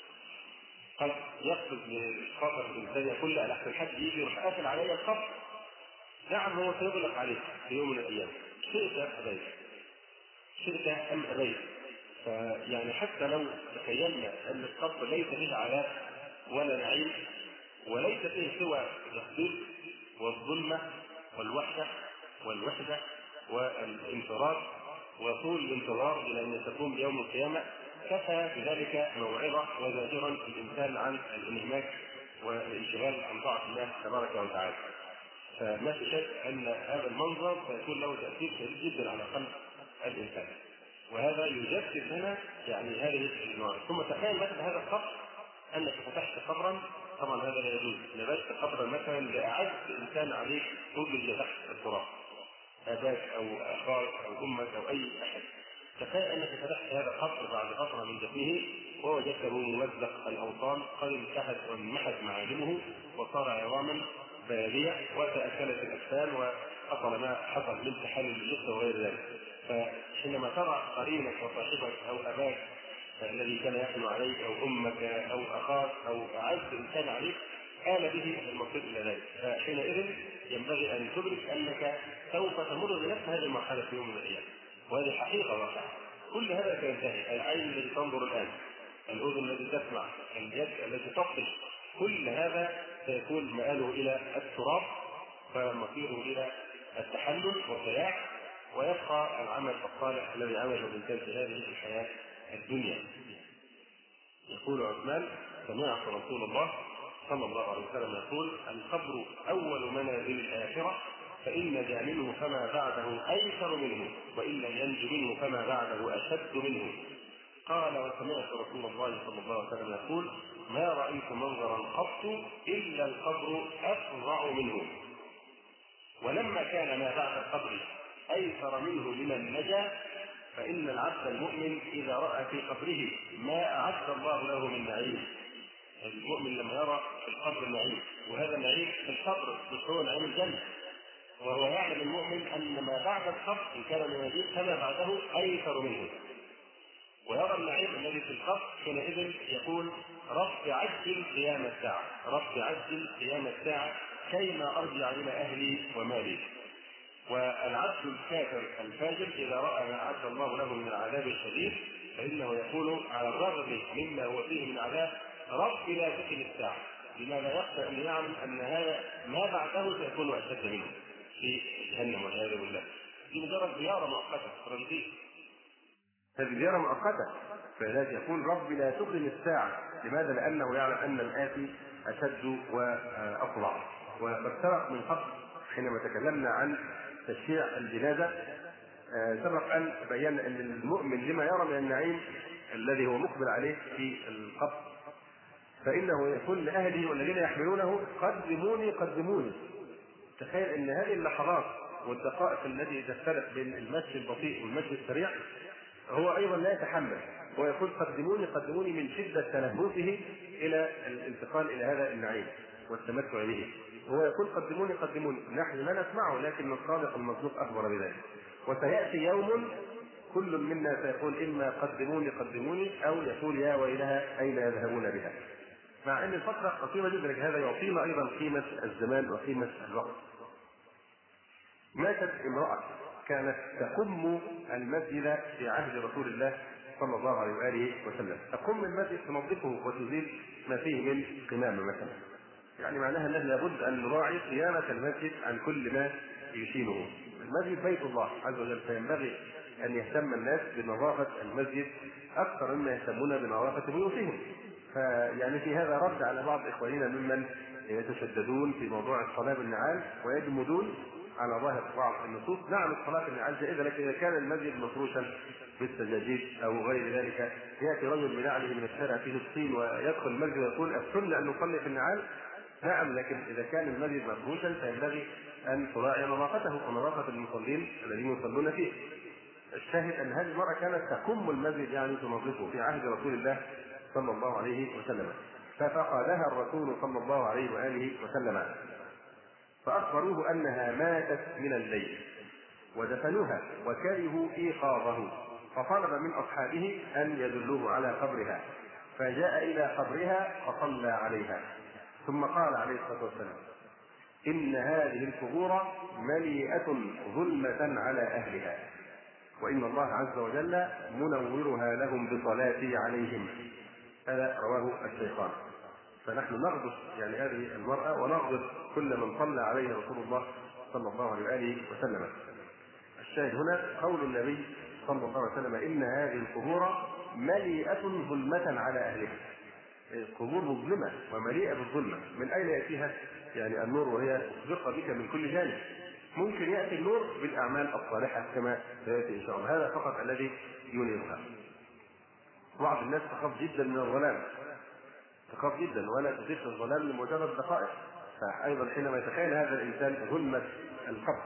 قد يقصد للخاطر الإنسانية كلها لحظة الحد يجي يروح قافل علي القبر. نعم هو سيغلق عليك في يوم من الأيام، شئت أم أبيت، شئت أم أبيت. فيعني حتى لو تخيلنا أن القبر ليس فيه عذاب ولا نعيم وليس فيه سوى الضيق والظلمة والوحدة والوحدة والانفراد وطول الانتظار إلى أن تقوم بيوم القيامة، كفى بذلك موعظة وزاجرا الإنسان عن الانهماك والانشغال عن طاعة الله تبارك وتعالى. فما في شك أن هذا المنظر سيكون له تأثير شديد جدا على قلب الإنسان، وهذا يجسد لنا يعني هذه النوع. ثم تخيل مثلا هذا القبر أنك فتحت قبرا، طبعا هذا لا يجوز، لبست قبرا مثلا لأعز إنسان عليك تدرج تحت التراب، أباك أو أخاك أو أمك أو أي أحد. تخيل أنك فتحت هذا القبر بعد فترة من دفنه ووجدته ممزق الأوطان قد انتهت وانمحت معالمه وصار عظاما بالية وتأكلت الأجسام وحصل ما حصل من تحلل الجثة وغير ذلك. فحينما ترى قرينك وصاحبك أو أباك الذي كان يحن عليك أو أمك أو أخاك أو أعز إنسان عليك آل به المصير إلى ذلك، فحينئذ ينبغي أن تدرك أنك سوف تمر بنفس هذه المرحلة في يوم من الأيام، وهذه حقيقة واقعة. كل هذا سينتهي، العين التي تنظر الآن، الأذن التي تسمع، اليد التي تبطش، كل هذا سيكون مآله إلى التراب فمصيره إلى التحلل والضياع، ويبقى العمل الصالح الذي عمله الإنسان في هذه الحياة الدنيا. يقول عثمان: سمعت رسول الله صلى الله عليه وسلم يقول: القبر أول منازل الآخرة، فإن نجا منه فما بعده أيسر منه، وإن لم ينج منه فما بعده أشد منه. قال: وسمعت رسول الله صلى الله عليه وسلم يقول: ما رأيت منظرا قط إلا القبر أفظع منه. ولما كان ما بعد القبر أيسر منه لمن نجا، فإن العبد المؤمن إذا رأى في قبره ما أعد الله له من نعيم، المؤمن لما يرى في القبر النعيم، وهذا النعيم في القبر مش هو نعيم الجنة، وهو يعلم المؤمن أن ما بعد القبر إن كان من مزيد فما بعده أيسر منه. ويرى النعيم الذي في القبر حينئذ يقول رب عجل قيام الساعة، رب عجل قيام الساعة كيما أرجع إلى أهلي ومالي. والعبد الكافر الفاجر إذا رأى ما أعد الله له من العذاب الشديد فإنه يقول على الرغم مما هو فيه من عذاب رب لا تقم الساعة، لماذا يخشى أن يعلم أن هذا ما بعده سيكون أشد منه في جهنم والعياذ بالله. دي مجرد زيارة مؤقتة ترانزيت، هذه زيارة مؤقتة، فلذلك يقول رب لا تقم الساعة. لماذا؟ لأنه يعلم أن الآتي أشد وأفظع. وقد سبق من قبل حينما تكلمنا عن تشييع الجنازة سبق أن بينا أن المؤمن لما يرى من النعيم الذي هو مقبل عليه في القبر فإنه يقول لأهله والذين يحملونه قدموني قدموني. تخيل أن هذه اللحظات والدقائق التي تختلف بين المشي البطيء والمشي السريع هو أيضا لا يتحمل، ويقول قدموني قدموني من شدة تلهفه إلى الانتقال إلى هذا النعيم والتمتع به. هو يقول قدموني قدموني، نحن لا نسمعه لكن الصادق المصدوق أخبر بذلك. وسيأتي يوم كل منا سيقول إما قدموني قدموني أو يقول يا ويلها أين يذهبون بها. مع أن الفترة قصيرة جدا، هذا يعطينا أيضا قيمة الزمان وقيمة الوقت. ماتت امرأة كانت تقم المسجد في عهد رسول الله صلى الله عليه وآله وسلم، تقم المسجد تنظفه وتزيل ما فيه من قمامة مثلا، يعني معناها أنه لابد أن نراعي صيانة المسجد عن كل ما يشينه. المسجد بيت الله عز وجل، فينبغي أن يهتم الناس بنظافة المسجد أكثر مما يهتمون بنظافة بيوتهم. فيعني في هذا رد على بعض إخواننا ممن يتشددون في موضوع الصلاة بالنعال ويجمدون على ظاهر بعض النصوص. نعم الصلاة بالنعال جائزة، لكن إذا كان المسجد مفروشا بالسجاجيد أو غير ذلك، يأتي رجل بنعله من الشارع فيه الطين ويدخل المسجد ويقول السنة أن نصلي في النعال. نعم، لكن إذا كان المسجد مفروشا فينبغي أن تراعي نظافته ونظافة المصلين الذين يصلون فيه. الشاهد أن هذه المرأة كانت تقم المسجد يعني تنظفه في عهد رسول الله صلى الله عليه وسلم، ففقدها الرسول صلى الله عليه وآله وسلم فأخبروه أنها ماتت من الليل ودفنوها وكرهوا إيقاظه، فطلب من أصحابه أن يدلوه على قبرها، فجاء إلى قبرها فصلى عليها ثم قال عليه الصلاة والسلام إن هذه القبور مليئة ظلمة على أهلها وإن الله عز وجل منورها لهم بصلاتي عليهم. هذا رواه الشيخان. فنحن نغضب يعني هذه المرأة ونغضب كل من صلى عليه رسول الله صلى الله عليه وآله وسلم. الشاهد هنا قول النبي صلى الله عليه وسلم إن هذه القبور مليئة ظلمة على أهلها. القبور مظلمة ومليئة بالظلمة. من أين يأتيها يعني النور وهي مسبقة بك من كل جانب؟ ممكن يأتي النور بالأعمال الصالحة كما سيأتي إن شاء الله، هذا فقط الذي ينيرها. بعض الناس تخاف جدا من الظلام، تخاف جدا ولا تزيد الظلام لمجرد دقائق. فأيضا حينما يتخيل هذا الإنسان ظلمة القبر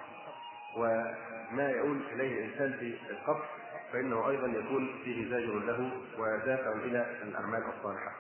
وما يؤول إليه الإنسان في القبر فإنه أيضا يكون فيه زاجر له ودافع إلى الأعمال الصالحة.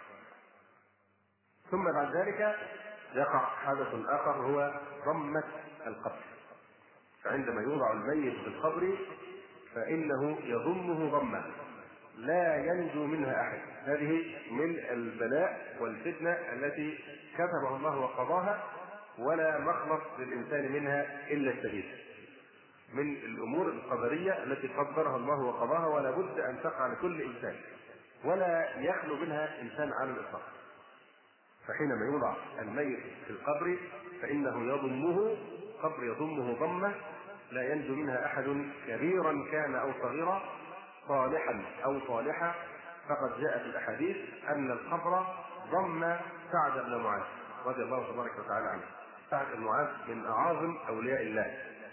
ثم بعد ذلك يقع حدث آخر هو ضمة القبر. فعندما يوضع الميت في القبر فإنه يضمه ضمة لا ينجو منها أحد. هذه من البلاء والفتنة التي كتبها الله وقضاها ولا مخلص للإنسان منها إلا الشهيد. من الأمور القدرية التي قدرها الله وقضاها ولا بد أن تقع لكل إنسان ولا يخلو منها إنسان على الإطلاق. فحينما يوضع الميت في القبر فإنه يضمه، قبر يضمه ضمة لا ينجو منها أحد كبيرا كان أو صغيرا، صالحا أو صالحا. فقد جاء في الأحاديث أن القبر ضم سعد بن معاذ رضي الله تبارك وتعالى عنه. سعد بن معاذ من أعاظم أولياء الله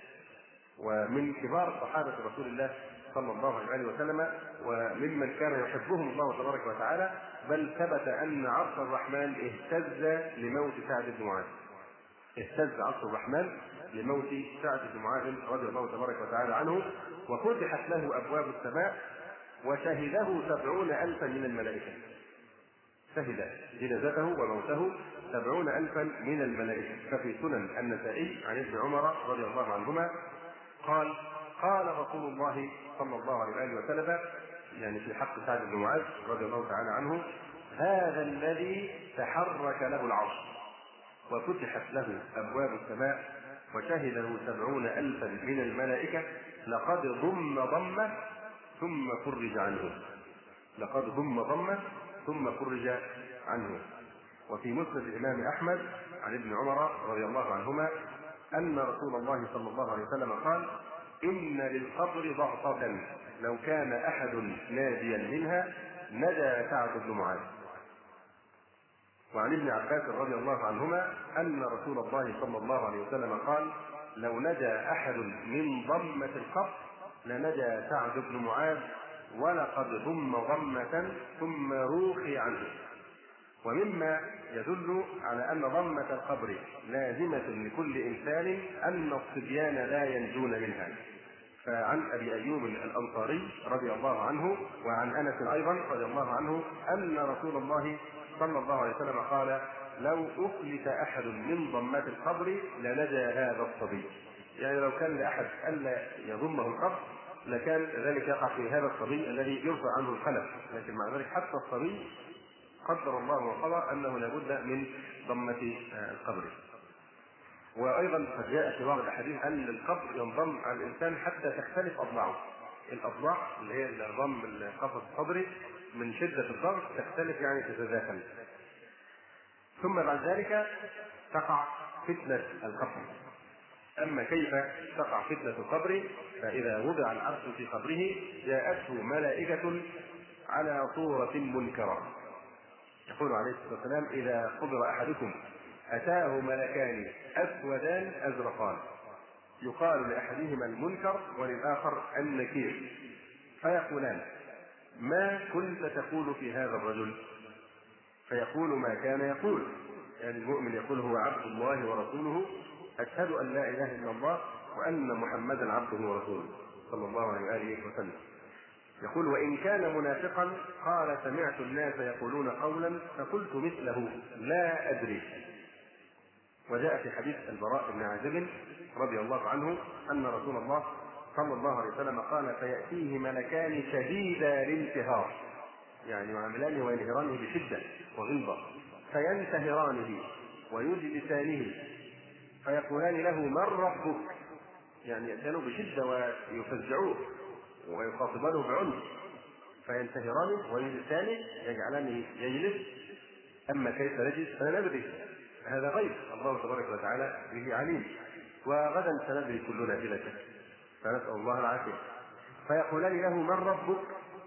ومن كبار صحابة رسول الله صلى الله عليه وسلم وممن كان يحبهم الله تبارك وتعالى، بل ثبت أن عرش الرحمن اهتز لموت سعد بن معاذ. اهتز عرش الرحمن لموت سعد بن معاذ رضي الله تبارك وتعالى عنه، وفتحت له أبواب السماء وشهده 70,000 من الملائكة. شهد جنازته وموته 70,000 من الملائكة. ففي سنن النسائي عن ابن عمر رضي الله عنهما قال قال رسول الله صلى الله عليه وسلم يعني في حق سعد بن معاذ رضي الله تعالى عنه: هذا الذي تحرك له العرش وفتحت له أبواب السماء وشهده 70,000 من الملائكة لقد ضم ضمة ثم فرج عنه. لقد ضم ضمة ثم فرج عنه. وفي مسند الإمام أحمد عن ابن عمر رضي الله عنهما أن رسول الله صلى الله عليه وسلم قال: إن للقبر ضغطة لو كان أحد ناجيا منها نجا سعد بن معاذ. وعن ابن عباس رضي الله عنهما أن رسول الله صلى الله عليه وسلم قال: لو نجا أحد من ضمة القبر لنجا سعد بن معاذ ولقد ضم ضمة ثم روخي عنه. ومما يدل على أن ضمة القبر لازمة لكل إنسان أن الصبيان لا ينجون منها. فعن أبي أيوب الأنصاري رضي الله عنه وعن أنس أيضا رضي الله عنه أن رسول الله صلى الله عليه وسلم قال: لو أفلت أحد من ضمة القبر لنجا هذا الصبي. يعني لو كان لأحد ألا يضمه القبر لكان ذلك يقع في هذا الصبي الذي يرفع عنه الخلف، لكن مع ذلك حتى الصبي قدر الله وقضى أنه لابد من ضمة القبر. وأيضا قد جاء في بعض الأحاديث أن القبر ينضم على الإنسان حتى تختلف أضلاعه. الأضلاع اللي هي ضم القفص الصدري من شدة الضغط تختلف، يعني تتداخل. ثم بعد ذلك تقع فتنة القبر. أما كيف تقع فتنة القبر؟ فإذا وضع العبد في قبره جاءته ملائكة على صورة منكرة. يقول عليه الصلاة والسلام: إذا قبر أحدكم أتاه ملكان أسودان أزرقان يقال لأحدهما المنكر وللآخر النكير، فيقولان: ما كنت تقول في هذا الرجل؟ فيقول: ما كان يقول. يعني المؤمن يقول: هو عبد الله ورسوله، أشهد أن لا إله إلا الله وأن محمدا عبده ورسوله صلى الله عليه وآله وسلم. يقول: وإن كان منافقا قال: سمعت الناس يقولون قولا فقلت مثله لا أدري. وجاء في حديث البراء بن عازب رضي الله عنه أن رسول الله صلى الله عليه وسلم قال: فيأتيه ملكان شديدا الانتهار، يعني يعاملانه وينهرانه بشدة وغلظة، فينتهرانه ويجلسانه فيقولان له: من ربك؟ يعني يأتيانه بشدة ويفزعوه ويخاطبانه بعنف، فينتهرانه ويجلسانه يجعلانه يجلس. أما كيف نجلس فلا ندري، هذا غيب الله تبارك وتعالى به عليم، وغدا سندري كلنا بلا شك، فنسأل الله العافية. فيقولان له: من ربك؟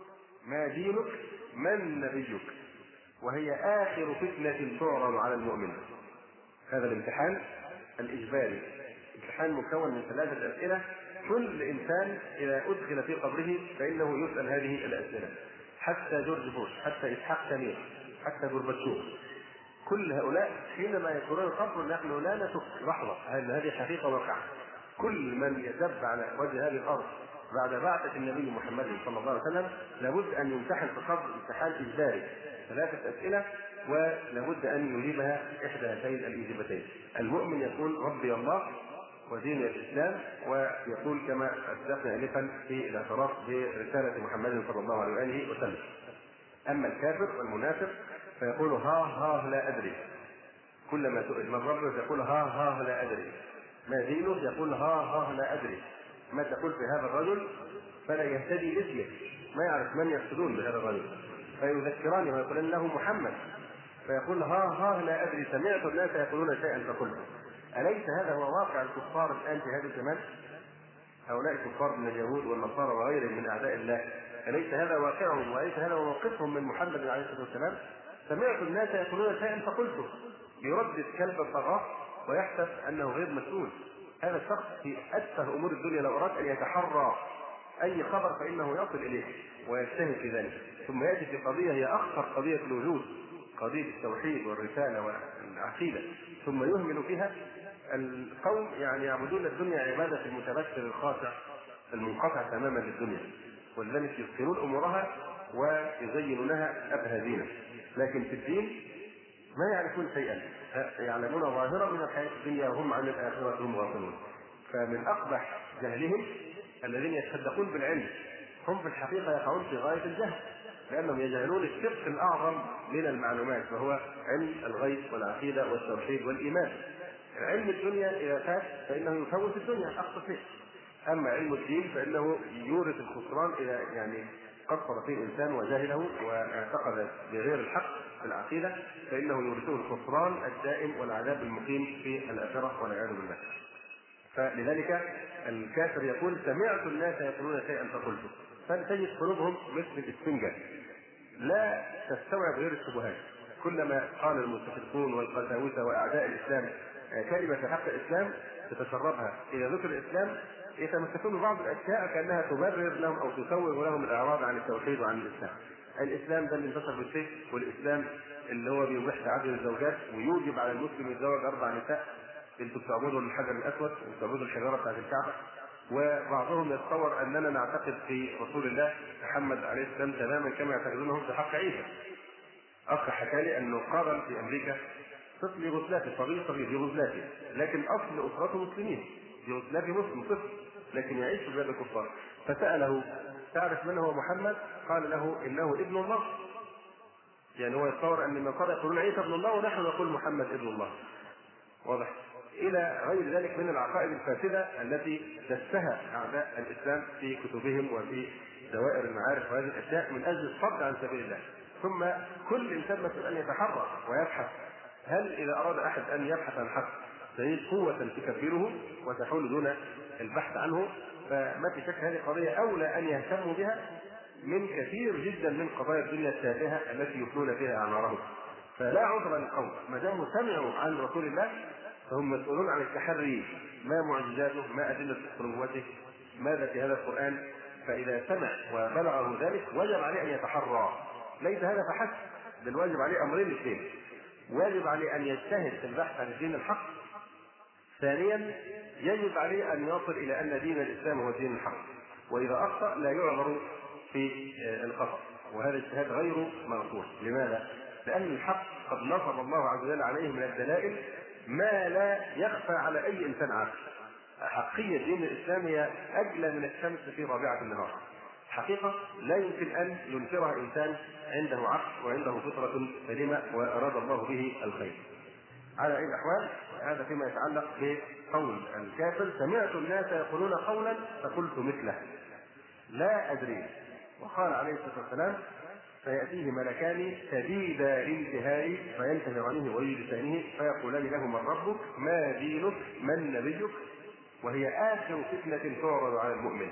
ما دينك؟ من نبيك؟ وهي آخر فتنة تعرض على المؤمن. هذا الامتحان الإجباري، امتحان مكون من 3 أسئلة، كل إنسان إذا أدخل في قبره فإنه يسأل هذه الأسئلة. حتى جورج بوش، حتى إسحاق شامير، حتى جورباتشوف، كل هؤلاء حينما يدخلون القبر نحن لا نشك لحظة أن هذه حقيقة واقعة. كل من يدب على وجه هذه الأرض بعد بعثة النبي محمد صلى الله عليه وسلم لابد أن يمتحن في القبر امتحان إجباري، 3 أسئلة، ولابد أن يجيبها إحدى هاتين الإجابتين. المؤمن يقول: ربي الله ودين الإسلام، ويقول كما أسلفنا آنفا في الاعتراف برسالة محمد صلى الله عليه وآله وسلم. أما الكافر والمنافق فيقول: ها لا أدري. كلما سئل من ربه يقول: ها لا أدري. ما دينه؟ يقول: ها لا أدري. ما تقول في هذا الرجل؟ فلا يهتدي باسمه، ما يعرف من يقصدون بهذا الرجل، فيذكرانه ويقولون له محمد، فيقول: ها لا أدري، سمعت الناس يقولون شيئا فقلت. أليس هذا هو واقع الكفار الآن في هذا الزمان؟ هؤلاء الكفار من اليهود والنصارى وغيرهم من أعداء الله، أليس هذا واقعهم وأليس هذا موقفهم من محمد عليه الصلاة والسلام؟ سمعت الناس يقولون شيئا فقلته. يردد كلب الطغاة ويحسب أنه غير مسؤول. هذا الشخص في أتفه أمور الدنيا لو أراد أن يتحرى أي خبر فإنه يصل إليه ويجتهد في ذلك، ثم يأتي في قضية هي أخطر قضية في الوجود، قضية التوحيد والرسالة والعقيدة، ثم يهمل فيها. القوم يعني يعبدون الدنيا عبادة المتبشر الخاشع المنقطع تماما للدنيا، ولذلك يتقنون أمورها ويزينونها أبهى زينة، لكن في الدين ما يعرفون شيئا، يعلمون ظاهرا من الحياة الدنيا وهم عن الآخرة هم غافلون. فمن أقبح جهلهم الذين يتصدقون بالعلم هم في الحقيقة يقعون في غاية الجهل، لأنهم يجهلون الشق الأعظم من المعلومات، وهو علم الغيب والعقيدة والتوحيد والإيمان. علم الدنيا إذا فات فإنه يفوت الدنيا أقصى شيء، أما علم الدين فإنه يورث الخسران إذا يعني قصر فيه الإنسان وجهله واعتقد بغير الحق في العقيدة، فإنه يورثه الخسران الدائم والعذاب المقيم في الآخرة والعياذ بالله. فلذلك الكافر يقول سمعت الناس يقولون شيئا فقلته، فتجد قلوبهم مثل الاسفنجة لا تستوعب غير الشبهات. كلما قال المستشرقون والقساوسة وأعداء الإسلام كلمة في حق الإسلام تتشربها، إذا ذكر الإسلام يتمسكون ببعض الأشياء كأنها تبرر لهم أو تسوغ لهم الإعراض عن التوحيد وعن الإسلام. الإسلام ده اللي انتشر بالسيف، والإسلام اللي هو بيبيح تعدد الزوجات ويوجب على المسلم يتزوج 4 نساء، انتم بتعبدوا الحجر الأسود وبتعبدوا الحجارة بتاعت الكعبة. وبعضهم يتصور أننا نعتقد في رسول الله محمد عليه السلام تماما كما يعتقدونه في حق عيسى. أخ حكى لي أنه قابل في أمريكا طفل يوغوسلافي صغير يوغوسلافي، لكن أصل أسرته مسلمين، يوغوسلافي مسلم طفل لكن يعيش في بلاد الكفار. فسأله تعرف من هو محمد؟ قال له إنه ابن الله. يعني هو يتصور أن النصارى يقولون عيسى ابن الله ونحن نقول محمد ابن الله. واضح؟ إلى غير ذلك من العقائد الفاسدة التي دسها أعداء الإسلام في كتبهم وفي دوائر المعارف وهذه الأشياء من أجل الصد عن سبيل الله. ثم كل إنسان مسؤول أن يتحرك ويبحث. هل إذا أراد أحد أن يبحث عن حق سيجد قوة تكبره وتحول دون البحث عنه؟ فما في شك هذه قضية أولى أن يهتموا بها من كثير جدا من قضايا الدنيا التافهة التي يفنون فيها أعمارهم. فلا عذر للقوم ما داموا سمعوا عن رسول الله فهم مسؤولون عن التحري، ما معجزاته، ما أدلة نبوته، ماذا في هذا القرآن. فإذا سمع وبلغه ذلك وجب عليه أن يتحرى. ليس هذا فحسب، بل واجب عليه أمرين اثنين: واجب عليه أن يجتهد في البحث عن الدين الحق، ثانيا يجب عليه أن يصل إلى أن دين الإسلام هو دين الحق، وإذا أخطأ لا يعذر في الخطأ، وهذا الاجتهاد غير مغفور. لماذا؟ لأن الحق قد نصب الله عز وجل عليه من الدلائل ما لا يخفى على أي إنسان عاقل. حقية دين الإسلام هي أجلى من الشمس في رابعة النهار، حقيقة لا يمكن أن ينكرها إنسان عنده عقل وعنده فطرة سليمة وأراد الله به الخير. على أي الأحوال هذا فيما يتعلق بقول الكافر سمعت الناس يقولون قولا فقلت مثله لا أدري. وقال عليه الصلاة والسلام فيأتيه ملكان شديدا الانتهار فينتهرانه ويجلسانه فيقولان له من ربك ما دينك من نبيك، وهي آخر فتنة تعرض على المؤمن.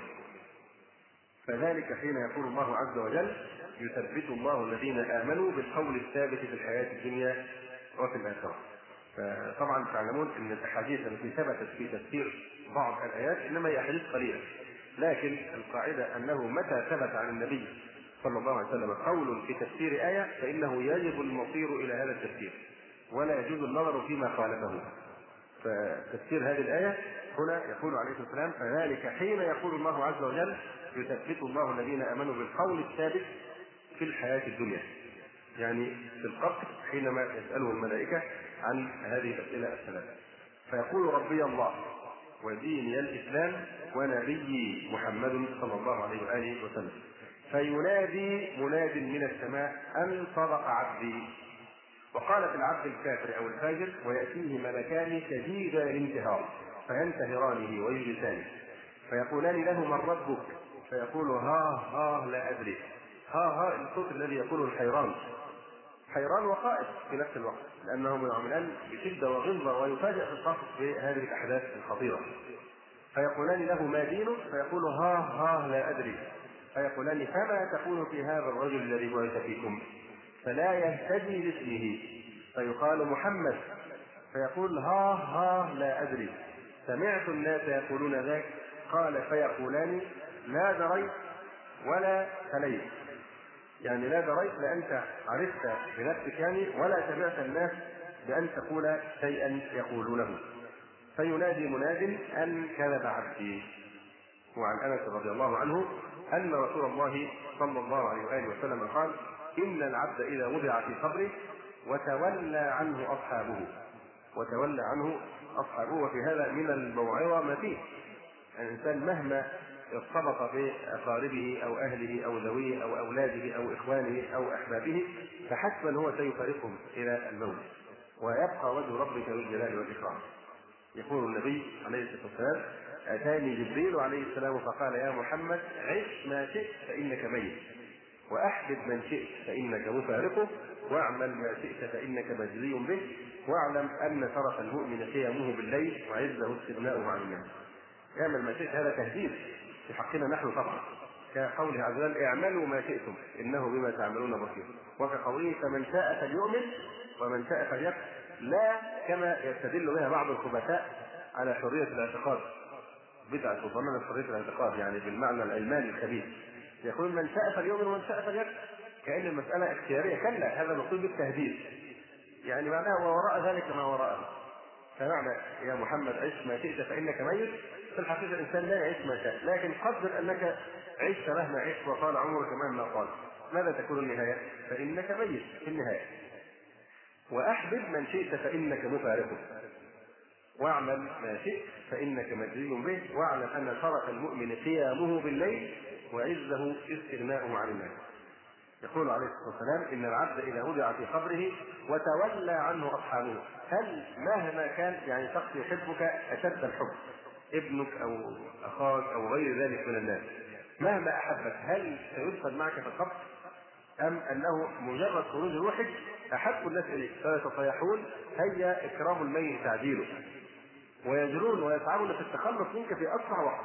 فذلك حين يقول الله عز وجل يثبت الله الذين آمنوا بالقول الثابت في الحياة الدنيا وفي الآخرة. فطبعا تعلمون أن الأحاديث التي ثبتت في تفسير بعض الآيات إنما هي أحاديث قليلة، لكن القاعدة أنه متى ثبت عن النبي صلى الله عليه وسلم قول في تفسير آية فإنه يجب المصير إلى هذا التفسير ولا يجوز النظر فيما خالفه. فتفسير هذه الآية هنا يقول عليه الصلاة والسلام فذلك حين يقول الله عز وجل يثبت الله الذين آمنوا بالقول الثابت في الحياة الدنيا، يعني في القبر حينما يسأله الملائكة عن هذه الأسئلة الثلاثة. فيقول ربي الله وديني الإسلام ونبيي محمد صلى الله عليه وآله وسلم، فينادي مناد من السماء أن صدق عبدي. وقالت العبد الكافر أو الفاجر ويأتيه ملكان شديدا الانتهار فينتهرانه ويجلسانه فيقولان له من ربك؟ فيقول ها لا أدري. ها الصوت الذي يقوله الحيران، حيران وخائف في نفس الوقت لأنهم يعملان بشدة وغلظة ويفاجأ في القصص بهذه الأحداث الخطيرة. فيقولان له ما دينه؟ فيقول ها لا أدري. فيقولان فما تقول في هذا الرجل الذي بعث فيكم؟ فلا يهتدي باسمه فيقال محمد. فيقول ها لا أدري. سمعت الناس يقولون ذاك. قال فيقولان لا دريت ولا تليت، يعني لا دريت لأنت عرفت بنفسك يعني ولا سمعت الناس بأن تقول شيئا يقولونه. فينادي مناد أن كذب عبدي. وعن أنس رضي الله عنه أن رسول الله صلى الله عليه وآله وسلم قال إن العبد إذا وضع في قبره وتولى عنه أصحابه، وفي هذا من الموعظة ما فيه. الإنسان مهما ارتبط بأقاربه أو أهله أو ذويه أو أولاده أو إخوانه أو أحبابه فحتما هو سيفارقهم إلى الموت، ويبقى وجه ربك ذو الجلال والإكرام. يقول النبي عليه الصلاة والسلام: أتاني جبريل عليه السلام فقال: يا محمد عش ما شئت فإنك ميت، وأحبب من شئت فإنك مفارقه، واعمل ما شئت فإنك مجزي به، واعلم أن شرف المؤمن قيامه بالليل وعزه استغناؤه عن الناس. اعمل ما شئت هذا تهديد في حقنا نحن طبعا، كقوله عز وجل: اعملوا ما شئتم إنه بما تعملون بصير، وكقوله: فمن شاء فليؤمن ومن شاء فليكفر، لا كما يستدل بها بعض الخبثاء على حرية الاعتقاد، بدعة وضمان حرية الاعتقاد يعني بالمعنى العلماني الخبيث، يقول من شاء فليؤمن ومن شاء فليكفر، كأن المسألة اختيارية. كلا، هذا مقصود بالتهديد، يعني معناه ووراء ذلك ما وراءه. فمعنى يا محمد عش ما شئت فإنك ميت، في الحقيقة الإنسان لا يعيش ما شاء، لكن قدر أنك عشت مهما عشت وطال عمرك مهما طال، ماذا تكون النهاية؟ فإنك ميت في النهاية. وأحبب من شئت فإنك مفارقه، واعمل ما شئت فإنك مجزي به، واعلم أن شرف المؤمن قيامه بالليل وعزه استغناؤه عن الناس. يقول عليه الصلاة والسلام: إن العبد إذا وضع في قبره وتولى عنه أصحابه، هل مهما كان يعني شخص يحبك أشد الحب، ابنك أو أخاك أو غير ذلك من الناس، مهما أحبك هل سيدخل معك في القبر؟ أم أنه مجرد خروج روحك أحب الناس إليك فيتصيحون هيا إكرام الميت تعديله، ويجرون ويسعون في التخلص منك في أسرع وقت،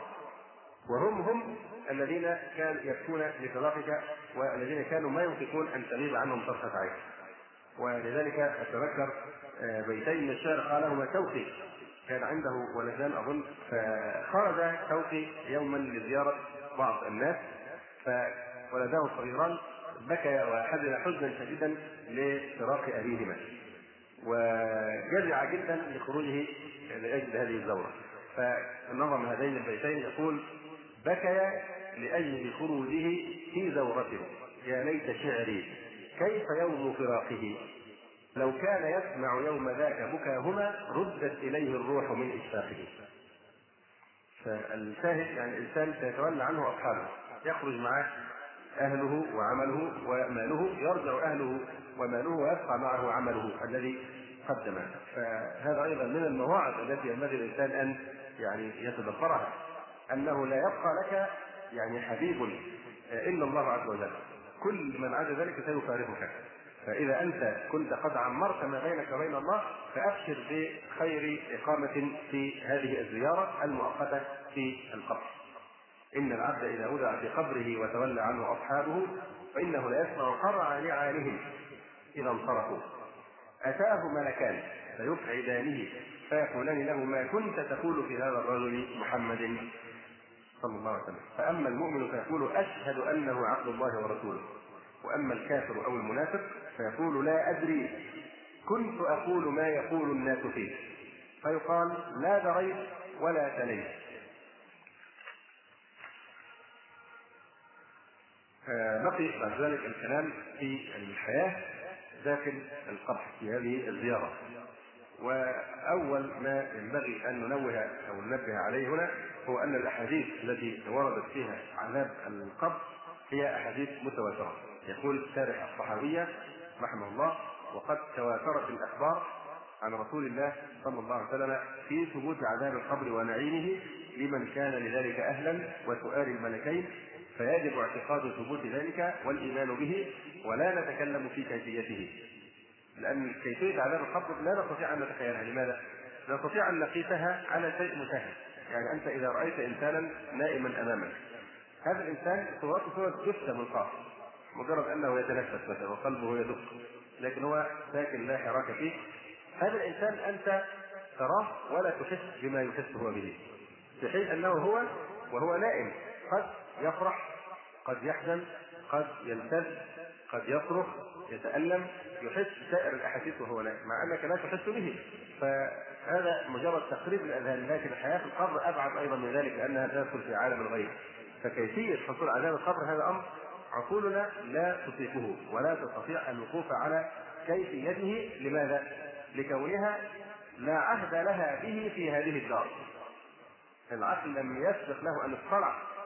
وهم الذين كانوا يبكون لفراقك، والذين كانوا ما ينفقون أن تغيب عنهم طرفة عين. ولذلك أتذكر بيتين من الشعر قالهما توقي، كان عنده ولدان أظن، فخرج توقي يوما لزيارة بعض الناس، فولداه الصغيران بكى وحزن حزنا شديدا لفراق أبيهما، وجزع جدا لخروجه لأجل هذه الزورة. فنظم هذين البيتين يقول: بكى لأجل خروجه في زورته، يا ليت شعري كيف يوم فراقه، لو كان يسمع يوم ذاك بكاهما ردت إليه الروح من إشفاقه. فالشاهد يعني الإنسان سيتولى عنه أصحابه، يخرج معه أهله وعمله وماله، يرجع أهله وماله ويبقى معه عمله الذي قدمه. فهذا أيضا من المواعظ التي ينبغي الإنسان أن يعني يتدبرها، أنه لا يبقى لك يعني حبيب إلا الله عز وجل، كل من عدا ذلك سيفارقك. فإذا أنت كنت قد عمرت ما بينك وبين الله فأبشر بخير إقامة في هذه الزيارة المؤقتة في القبر. إن العبد إذا وضع في قبره وتولى عنه أصحابه فإنه لا يسمع قرع نعالهم إذا انصرفوا، أتاه ملكان فيبعدانه فيقولان له: ما كنت تقول في هذا الرجل محمد صلى الله عليه وسلم؟ فأما المؤمن فيقول: أشهد أنه عبد الله ورسوله. وأما الكافر أو المنافق فيقول: لا أدري، كنت أقول ما يقول الناس فيه. فيقال: لا دريت ولا تليت. بقي بعد ذلك الكلام في الحياة داخل القبر في هذه الزيارة. وأول ما ينبغي أن ننوه أو ننبه عليه هنا هو أن الأحاديث التي وردت فيها عذاب القبر هي أحاديث متواترة. يقول شارح الصحابية رحمه الله: وقد تواترت الأخبار عن رسول الله صلى الله عليه وسلم في ثبوت عذاب القبر ونعيمه لمن كان لذلك أهلا وسؤال الملكين، فيجب اعتقاد ثبوت ذلك والإيمان به، ولا نتكلم في كيفيته، لأن كيفية عذاب القبر لا نستطيع أن نتخيلها. لماذا؟ لا نستطيع أن نقيسها على شيء مشاهد. يعني أنت إذا رأيت إنسانا نائما أمامك، هذا الإنسان صورته صورة جثة ملقاة، مجرد أنه يتنفس مثلا وقلبه يدق، لكن هو ساكن لا حراك فيه. هذا الإنسان أنت تراه ولا تحس بما يحس هو به، في حين أنه هو وهو نائم قد يفرح، قد يحزن، قد يلتز، قد يصرخ، يتألم، يحس سائر الأحاسيس وهو نائم، مع أنك لا تحس به. فهذا مجرد تقريب للأذهان، لكن الحياة في القبر أبعد أيضا من ذلك، لأنها تدخل في عالم الغيب. فكيفية حصول عذاب القبر هذا أمر عقولنا لا تطيقه ولا تستطيع الوقوف على كيفيته. لماذا؟ لكونها لا عهد لها به في هذه الدار. العقل لم يسبق له أن اطلع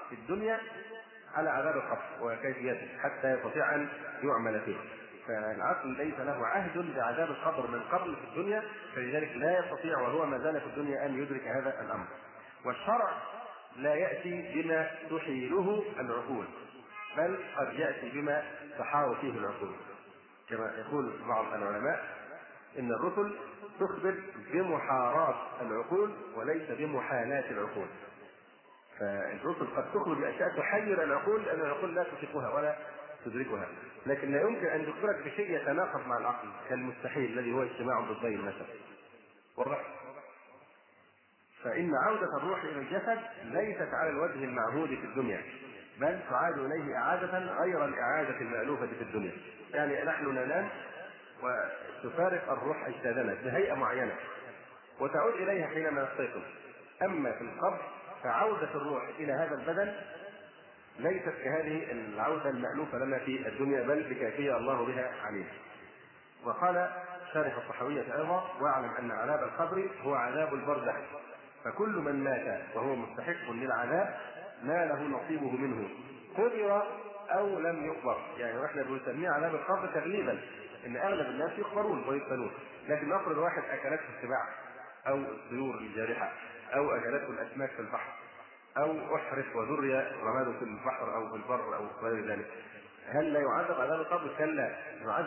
في الدنيا على عذاب القبر وكيفيته حتى يستطيع أن يعمل فيه. فالعقل ليس له عهد بعذاب القبر من قبل في الدنيا، فلذلك لا يستطيع وهو ما زال في الدنيا أن يدرك هذا الأمر. والشرع لا يأتي بما تحيله العقول، بل قد يأتي بما تحار فيه العقول، كما يقول بعض العلماء إن الرسل تخبر بمحارات العقول وليس بمحالات العقول. فالرسل قد تخبر بأشياء تحير العقول لأن العقول لا تطيقها ولا تدركها، لكن لا يمكن أن تخبرك بشيء يتناقض مع العقل كالمستحيل الذي هو اجتماع الضدين مثلا. واضح؟ فإن عودة الروح إلى الجسد ليست على الوجه المعهود في الدنيا، بل تعاد إليه إعادة غير الإعادة المألوفة في الدنيا. يعني نحن ننام وتفارق الروح أجسادنا بهيئة معينة وتعود إليها حينما نستيقظ. أما في القبر فعودة الروح إلى هذا البدن ليست كهذه العودة المألوفة لنا في الدنيا، بل بكيفية الله بها عليم. وقال شارح الطحاوية أيضا: واعلم أن عذاب القبر هو عذاب البرزخ، فكل من مات وهو مستحق للعذاب ناله نصيبه منه قدر أو لم يقبر. يعني احنا بنسميه عذاب القبر تغليبا، إن أغلب الناس يقبرون ويدفنون، لكن نفرض واحد أكلته السباع أو الطيور الجارحة أو أكلته الأسماك في البحر أو أحرق وذري رماده في البحر أو في البر أو غير ذلك، هل لا يعذب عذاب القبر؟ كلا،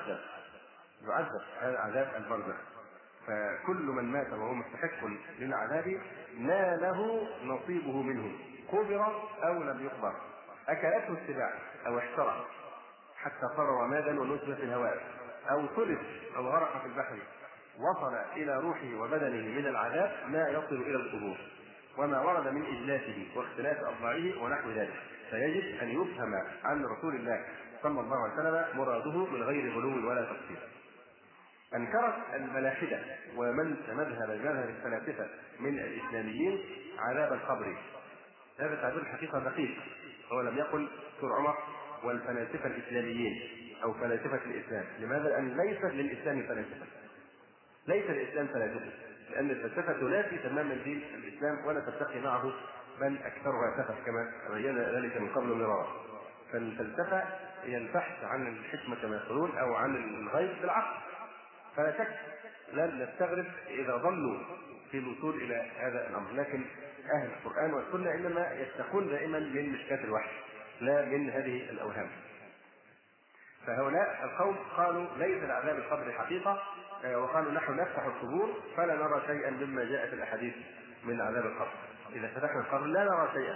يعذب هذا عذاب البرزخ. فكل من مات وهو مستحق للعذاب ناله نصيبه منه قبر أو لم يقبر، أكلته السباع أو احترق حتى صار رمادا ونزل في الهواء أو ثلث أو غرق في البحر، وصل إلى روحه وبدنه من العذاب ما يصل إلى القبور وما ورد من إجلاسه واختلاف أضلاعه ونحو ذلك. فيجب أن يفهم عن رسول الله صلى الله عليه وسلم مراده من غير غلو ولا تقصير. أنكرت الملاحدة ومن مذهب الفلاسفة من الإسلاميين عذاب القبر. هذا تعبير الحقيقة دقيق، هو لم يقل دكتور عمر والفلاسفة الإسلاميين أو فلاسفة الإسلام. لماذا؟ لأن ليس للإسلام فلاسفة، ليس الإسلام فلاسفة، لأن الفلسفة تنافي تماما دين الإسلام ولا تتقي معه، بل أكثرها سفه كما بين ذلك من قبل مرارا. فالفلسفة هي البحث عن الحكمة كما يقولون أو عن الغيب بالعقل. فلا شك لن نستغرب إذا ظلوا في الوصول إلى هذا الأمر، لكن أهل القرآن والسنة إنما يتقون دائما من مشكاة الوحي لا من هذه الأوهام. فهؤلاء القوم قالوا ليس لعذاب القبر حقيقة، وقالوا نحن نفتح القبور فلا نرى شيئا مما جاء في الأحاديث من عذاب القبر، إذا فتحنا القبر لا نرى شيئا.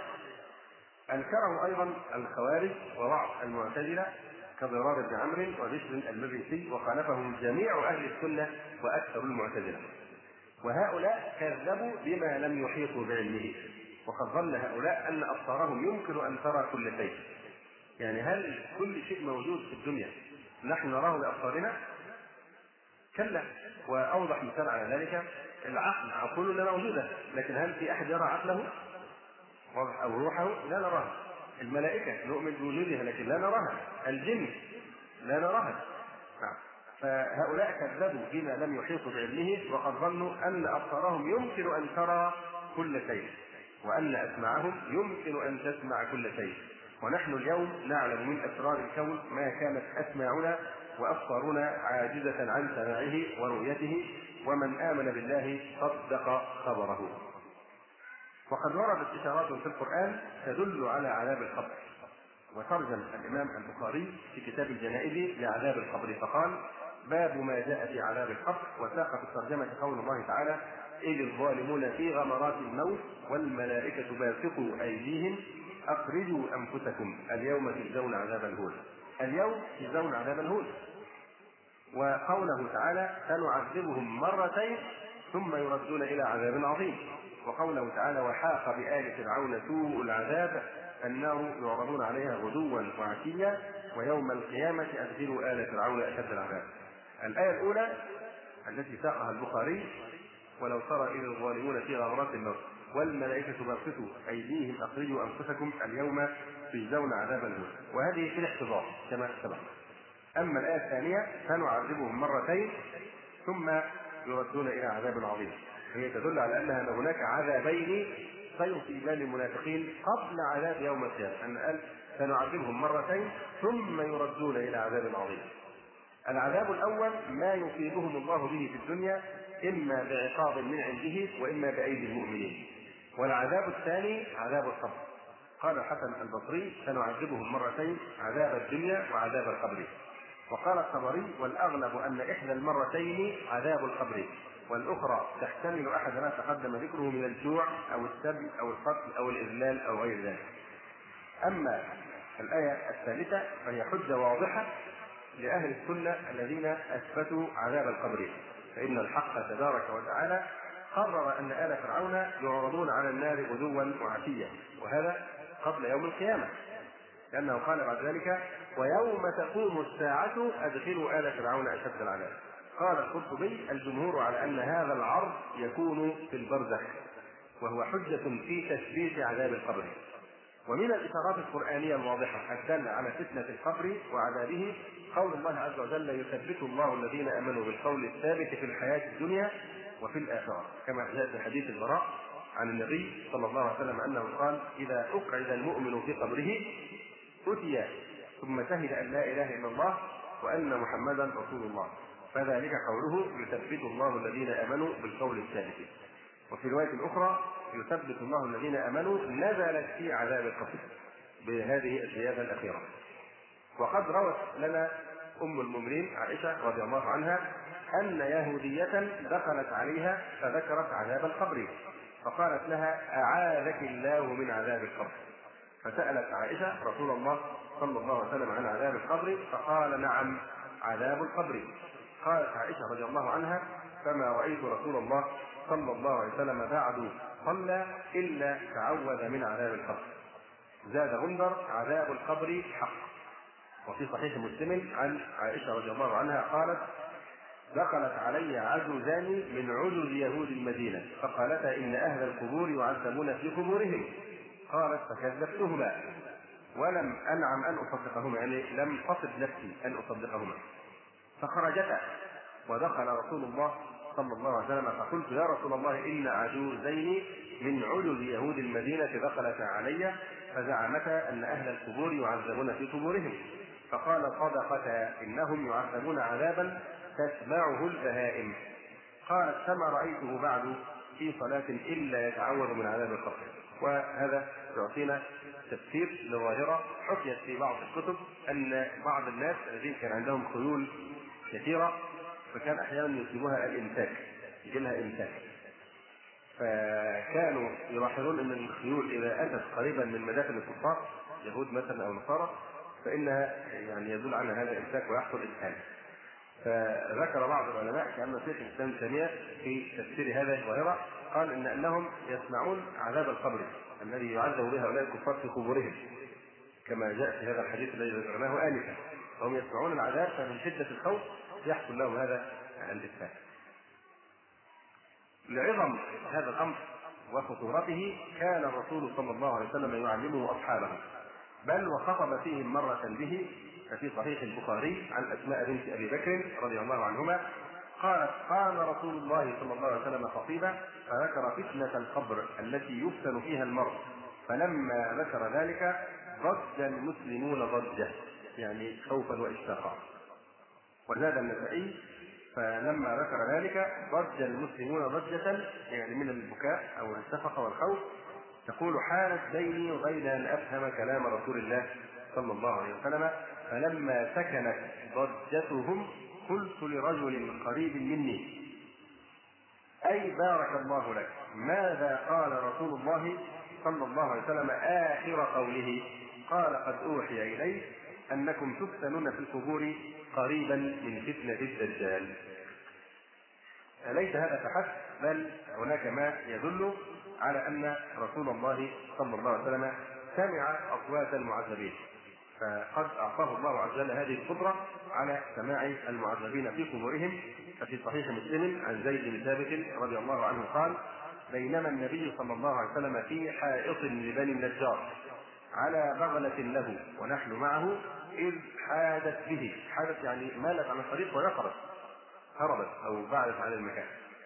أنكره أيضا الخوارج وبعض المعتزلة كضرار بن عمرو وبشر المجلسي، وخالفهم جميع أهل السنة وأكثر المعتزلة. وهؤلاء كذبوا بما لم يحيطوا بعلمه، وقد ظن هؤلاء أن أبصارهم يمكن أن ترى كل شيء. يعني هل كل شيء موجود في الدنيا نحن نراه بأبصارنا؟ كلا. وأوضح مثال على ذلك العقل، عقولنا موجودة، لكن هل في أحد يرى عقله أو روحه؟ لا نراها. الملائكة نؤمن بوجودها لكن لا نراها. الجن لا نراها. فهؤلاء كذبوا بما لم يحيطوا بعلمه، وقد ظنوا أن أبصارهم يمكن أن ترى كل شيء، وأن أسماعهم يمكن أن تسمع كل شيء. ونحن اليوم نعلم من أسرار الكون ما كانت أسماعنا وأبصارنا عاجزة عن سماعه ورؤيته، ومن آمن بالله صدق خبره. وقد وردت إشارات في القرآن تدل على عذاب القبر. وترجم الإمام البخاري في كتاب الجنائز لعذاب القبر فقال: باب ما جاء في عذاب القبر. وساق في الترجمة قول الله تعالى: إذ الظالمون في غمرات الموت والملائكة باسطوا أيديهم أخرجوا أنفسكم اليوم تجزون عذاب الهون. اليوم تجزون عذاب الهون. وقوله تعالى: سنعذبهم مرتين ثم يردون إلى عذاب عظيم. وقوله تعالى: وحاق بآل فرعون سوء العذاب النار يعرضون عليها غدوا وعشيا ويوم القيامة أدخلوا آل فرعون أشد العذاب. الآية الأولى التي ساقها البخاري: ولو ترى إذ الظالمون في غمرات الموت والملائكة باسطوا أيديهم أخرجوا أنفسكم اليوم تجزون عذاب الهون، وهذه في الاحتضار كما سبق. أما الآية الثانية: سنعذبهم مرتين ثم يردون إلى عذاب عظيم، هي تدل على أن هناك عذابين سيصيبان المنافقين قبل عذاب يوم القيامة، أن قال سنعذبهم مرتين ثم يردون إلى عذاب عظيم. العذاب الأول ما يصيبهم الله به في الدنيا إما بعقاب من عنده وإما بأيدي المؤمنين، والعذاب الثاني عذاب القبر. قال الحسن البصري سنعذبهم مرتين، عذاب الدنيا وعذاب القبر. وقال الطبري والأغلب أن إحدى المرتين عذاب القبر والأخرى تحتمل أحد ما تقدم ذكره من الجوع أو السبي أو القتل أو الإذلال أو غير ذلك. أما الآية الثالثة فهي حجة واضحة لأهل السنة الذين أثبتوا عذاب القبر، فإن الحق تبارك وتعالى قرر أن آل فرعون يعرضون على النار غدوا وعشيا، وهذا قبل يوم القيامة، لأنه قال بعد ذلك ويوم تقوم الساعة أدخلوا آل فرعون أشد العذاب. قال القرطبي الجمهور على أن هذا العرض يكون في البرزخ، وهو حجة في تثبيت عذاب القبر. ومن الإشارات القرآنية الواضحة الدالة على فتنة القبر وعذابه قول الله عز وجل يثبت الله الذين آمنوا بالقول الثابت في الحياة الدنيا وفي الآخرة، كما جاء في حديث البراء عن النبي صلى الله عليه وسلم أنه قال إذا أقعد المؤمن في قبره أتي ثم شهد أن لا إله إلا الله وأن محمدا رسول الله فذلك قوله يثبت الله الذين آمنوا بالقول الثابت. وفي رواية أخرى يثبت الله الذين آمنوا نزلت في عذاب القبر بهذه الزيادة الأخيرة. وقد روت لنا أم المؤمنين عائشة رضي الله عنها أن يهودية دخلت عليها فذكرت عذاب القبر فقالت لها أعاذك الله من عذاب القبر، فسألت عائشة رسول الله صلى الله عليه وسلم عن عذاب القبر فقال نعم عذاب القبر. قالت عائشة رضي الله عنها فما رأيت رسول الله صلى الله عليه وسلم بعد صلى إلا تعوذ من عذاب القبر. زاد غندر عذاب القبر حق. وفي صحيح مسلم عن عائشة رضي الله عنها قالت دخلت علي عجوزان من عجوز يهود المدينة فقالتا إن أهل القبور يعذبون في قبورهم، قالت فكذبتهما ولم أنعم أن أصدقهما، يعني لم تصد نفسي أن أصدقهما، فخرجتا ودخل رسول الله صلى الله عليه وسلم فقلت يا رسول الله إن عجوزين من عجوز يهود المدينة دخلتا علي فزعمتا أن أهل القبور يعذبون في قبورهم، فقال صدقتا إنهم يعذبون عذابا تتبعه البهائم. قالت فما رأيته بعد في صلاة إلا يتعوذ من عذاب القبر. وهذا يعطينا تفسير لظاهرة حكيت في بعض الكتب أن بعض الناس الذين كان عندهم خيول كثيرة فكان أحيانا يصيبها الإمساك، يجي لها إمساك، فكانوا يلاحظون أن الخيول إذا أتت قريبا من مداخل الكفار يهود مثلا أو نصارى فإنها يعني يدل عنها هذا الإمساك ويحصل إسهال. فذكر بعض العلماء كأن شيخ الإسلام ابن تيمية في تفسير هذه الظاهرة قال إن أنهم يسمعون عذاب القبر الذي يعذب به هؤلاء الكفار في قبورهم كما جاء في هذا الحديث الذي ذكرناه آنفا، وهم يسمعون العذاب فمن شدة الخوف يحصل لهم هذا الإسهال. لعظم هذا الأمر وخطورته كان الرسول صلى الله عليه وسلم يعلمه أصحابه، بل وخطب فيهم مرة به ففي صحيح البخاري عن أسماء بنت أبي بكر رضي الله عنهما قالت قام رسول الله صلى الله عليه وسلم خطيبا فذكر فتنة القبر التي يفتن فيها المرء، فلما ذكر ذلك ضج المسلمون ضجة، يعني خوفا وإشفاقا. وزاد النسائي فلما ذكر ذلك ضج المسلمون ضجة، يعني من البكاء أو الشفقة والخوف، تقول حالت بيني وبين أن أفهم كلام رسول الله صلى الله عليه وسلم، فلما سكنت ضجتهم قلت لرجل قريب مني أي بارك الله لك ماذا قال رسول الله صلى الله عليه وسلم آخر قوله؟ قال قد أوحي إلي أنكم تفتنون في القبور قريبا من فتنة الدجال. ليس هذا فحسب بل هناك ما يدل على أن رسول الله صلى الله عليه وسلم سمع أصوات المعذبين، فقد أعطاه الله عز وجل هذه القدرة على سماع المعذبين في قبورهم. ففي صحيح مسلم عن زيد بن ثابت رضي الله عنه قال بينما النبي صلى الله عليه وسلم في حائط لبني النجار على بغلة له ونحن معه إذ حادت به، حادت يعني مالت عن الطريق ويقرت، هربت أو بعدت عن المكان،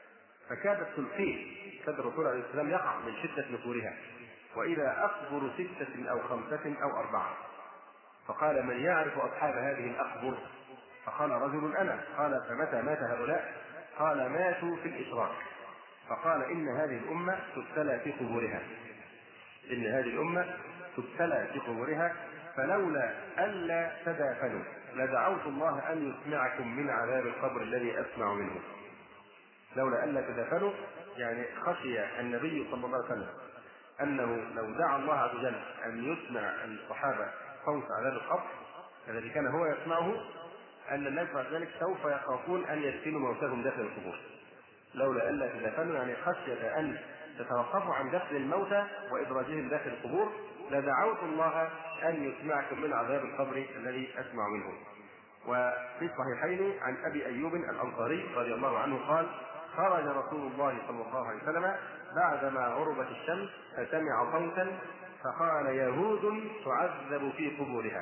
فكادت تلقيه، كاد الرسول عليه السلام يقع من شدة نفورها. وإذا أقبر 6 أو 5 أو 4. فقال: من يعرف أصحاب هذه الأقبر؟ فقال رجل: أنا. قال: فمتى مات هؤلاء؟ قال: ماتوا في الإشراك. فقال: إن هذه الأمة تبتلى في قبورها، إن هذه الأمة تبتلى في قبورها، فلولا ألا تدافنوا لدعوت الله أن يسمعكم من عذاب القبر الذي أسمع منه. لولا ألا تدافنوا يعني خشي النبي صلى الله عليه وسلم أنه لو دعا الله عز وجل أن يسمع الصحابة صوت عذاب القبر الذي كان هو يسمعه، أن الناس بعد ذلك سوف يخافون أن يدفنوا موتاهم داخل القبور. لولا ألا تدفنوا يعني خشية أن تتوقفوا عن دفن الموتى وإدراجهم داخل القبور لدعوت الله أن يسمعكم من عذاب القبر الذي أسمع منه. وفي الصحيحين عن أبي أيوب الأنصاري رضي الله عنه قال: خرج رسول الله صلى الله عليه وسلم بعدما غربت الشمس فسمع صوتا فقال: يهود تعذب في قبورها.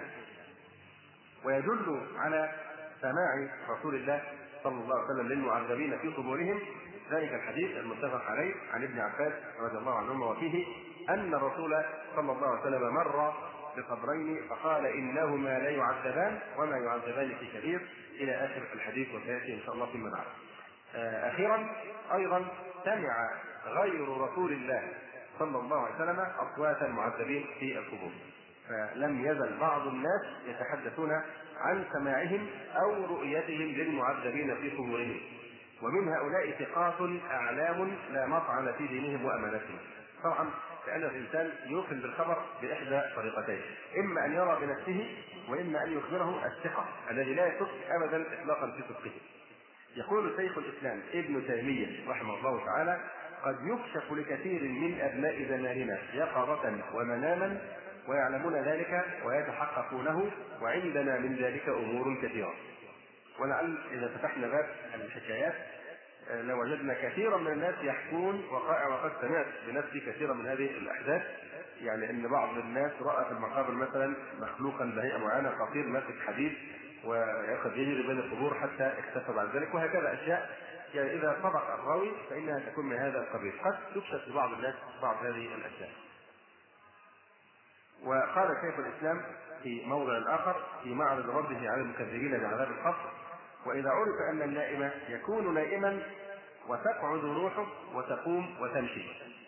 ويدل على سماع رسول الله صلى الله عليه وسلم للمعذبين في قبورهم ذلك الحديث المتفق عليه عن ابن عباس رضي الله عنهما، وفيه أن الرسول صلى الله عليه وسلم مر بقبرين فقال: إنهما لا يعذبان وما يعذبان في كبير، إلى آخر الحديث، وسيأتي إن شاء الله فيما بعد. أخيرا أيضا سمع غير رسول الله صلى الله عليه وسلم أصوات المعذبين في القبور، فلم يزل بعض الناس يتحدثون عن سماعهم أو رؤيتهم للمعذبين في قبورهم، ومن هؤلاء ثقات أعلام لا مطعن في دينهم وأمانتهم. طبعا لأن الإنسان يوقن بالخبر بإحدى طريقتين: إما أن يرى بنفسه، وإما أن يخبره الثقة الذي لا يشك أبدا إطلاقا في صدقه. يقول شيخ الإسلام ابن تيمية رحمه الله تعالى: قد يكشف لكثير من أبناء زماننا يقظة ومناما ويعلمون ذلك ويتحققونه، وعندنا من ذلك أمور كثيرة. ولعل إذا فتحنا باب الحكايات لوجدنا كثيرا من الناس يحكون وقائع، وقد سمعت بنفسي كثيرا من هذه الأحداث. يعني أن بعض الناس رأى في المقابر مثلا مخلوقا بهيئة معينة قصير ماسك حديد ويأخذ يجري بين القبور حتى اكتفى بعد ذلك، وهكذا أشياء يعني إذا صدق الراوي فإنها تكون من هذا القبيل، قد تكشف لبعض الناس بعض هذه الأشياء. وقال شيخ الإسلام في موضع آخر في معرض رده على المكذبين بعذاب القبر: وإذا عرف أن النائم يكون نائما وتقعد روحه وتقوم وتمشي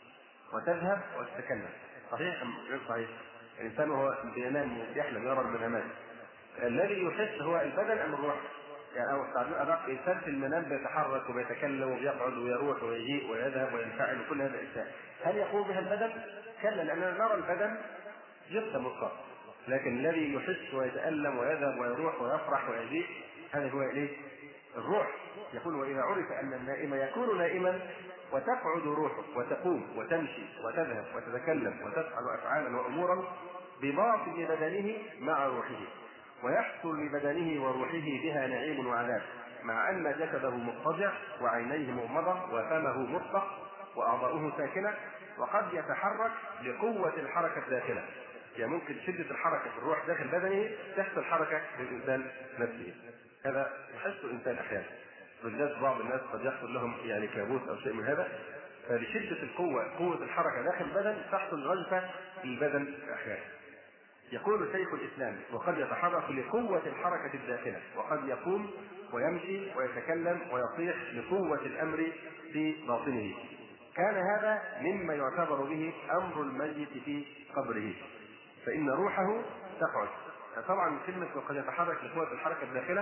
وتذهب وتتكلم. صحيح أم غير صحيح؟ الإنسان وهو بينام يحلم يرى المنامات، الذي يحس هو البدن أم الروح؟ يعني أو أدق إنسان في المنام بيتحرك وبيتكلم وبيقعد ويروح ويجيء ويذهب وينفعل وكل هذا الأشياء، هل يقوم بها البدن؟ كلا، لأننا نرى البدن يقسم الصف، لكن الذي يحس ويتألم ويذهب ويروح ويفرح ويجيء هذا هو إليه الروح. يقول: وإذا عرف أن النائم يكون نائما وتقعد روحه وتقوم وتمشي وتذهب وتتكلم وتفعل أفعالا وأمورا بباطن بدنه مع روحه، ويحصل لبدنه وروحه بها نعيم وعذاب، مع أن جسده مضطجع وعينيه مغمضة وفمه مطلق وأعضاؤه ساكنة، وقد يتحرك لقوة الحركة الداخلة. يعني ممكن شدة الحركة في الروح داخل بدنه تحصل حركة للإنسان نفسه. هذا يحس الإنسان أحيانا، بالذات بعض الناس قد يحصل لهم يعني كابوس أو شيء من هذا، فلشدة القوة قوة الحركة داخل البدن تحصل رجفة في البدن أحيانا. يقول شيخ الإسلام: وقد يتحرك لقوة الحركة الداخلة، وقد يقوم ويمشي ويتكلم ويصيح لقوة الأمر في باطنه. كان هذا مما يعتبر به أمر الميت في قبره، فإن روحه تقعد. طبعا كلمة وقد يتحرك لقوة الحركة الداخلة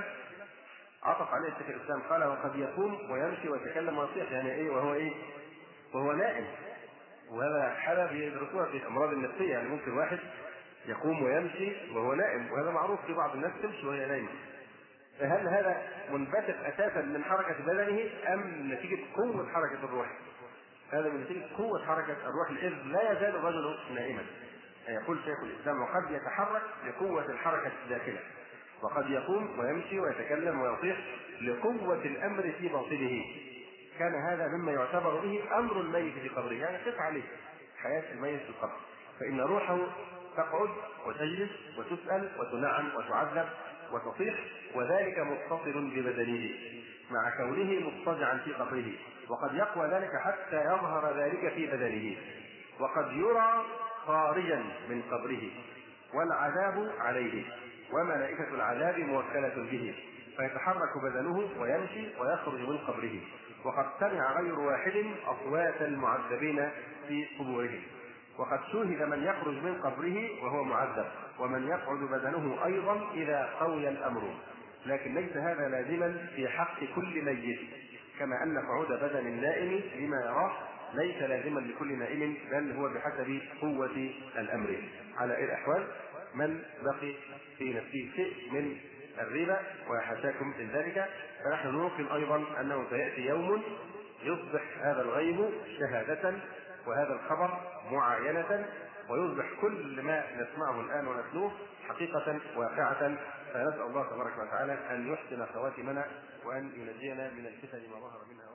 عطف عليه شيخ الإسلام، قال: وقد يقوم ويمشي ويتكلم ويصيح، يعني إيه؟ وهو نائم. وهذا حالة بيدرسوها في الأمراض النفسية، يعني ممكن واحد يقوم ويمشي وهو نائم، وهذا معروف في بعض الناس تمشي وهي نائمة. فهل هذا منبثق أساسا من حركة بدنه أم نتيجة قوة حركة الروح؟ هذا من نتيجة قوة حركة الروح، إذ لا يزال الرجل نائما. يقول شيخ الإسلام: وقد يتحرك لقوة الحركة الداخلة، وقد يقوم ويمشي ويتكلم ويصيح لقوة الأمر في باطنه. كان هذا مما يعتبر به أمر الميت في قبره، يعني قف عليه حياة الميت في القبر، فإن روحه تقعد وتجلس وتسأل وتنعم وتعذب وتصيح، وذلك متصل ببدنه مع كونه مضطجعا في قبره، وقد يقوى ذلك حتى يظهر ذلك في بدنه، وقد يرى خارجا من قبره والعذاب عليه وملائكة العذاب موكلة به، فيتحرك بدنه ويمشي ويخرج من قبره. وقد سمع غير واحد أصوات المعذبين في قبورهم، وقد شوهد من يخرج من قبره وهو معذب، ومن يقعد بدنه أيضا إذا قوي الأمر. لكن ليس هذا لازما في حق كل ميت، كما أن قعود بدن النائم لما يراه ليس لازما لكل نائم، بل هو بحسب قوة الأمر. على أي الأحوال من بقي في نفسه شيء من الربا وحاشاكم من ذلك، فنحن نوقن أيضا أنه سيأتي يوم يصبح هذا الغيب شهادة وهذا الخبر معاينة، ويصبح كل ما نسمعه الآن ونتلوه حقيقة واقعة. فنسأل الله تبارك وتعالى أن يحسن خواتمنا وأن ينجينا من الفتن ما ظهر منها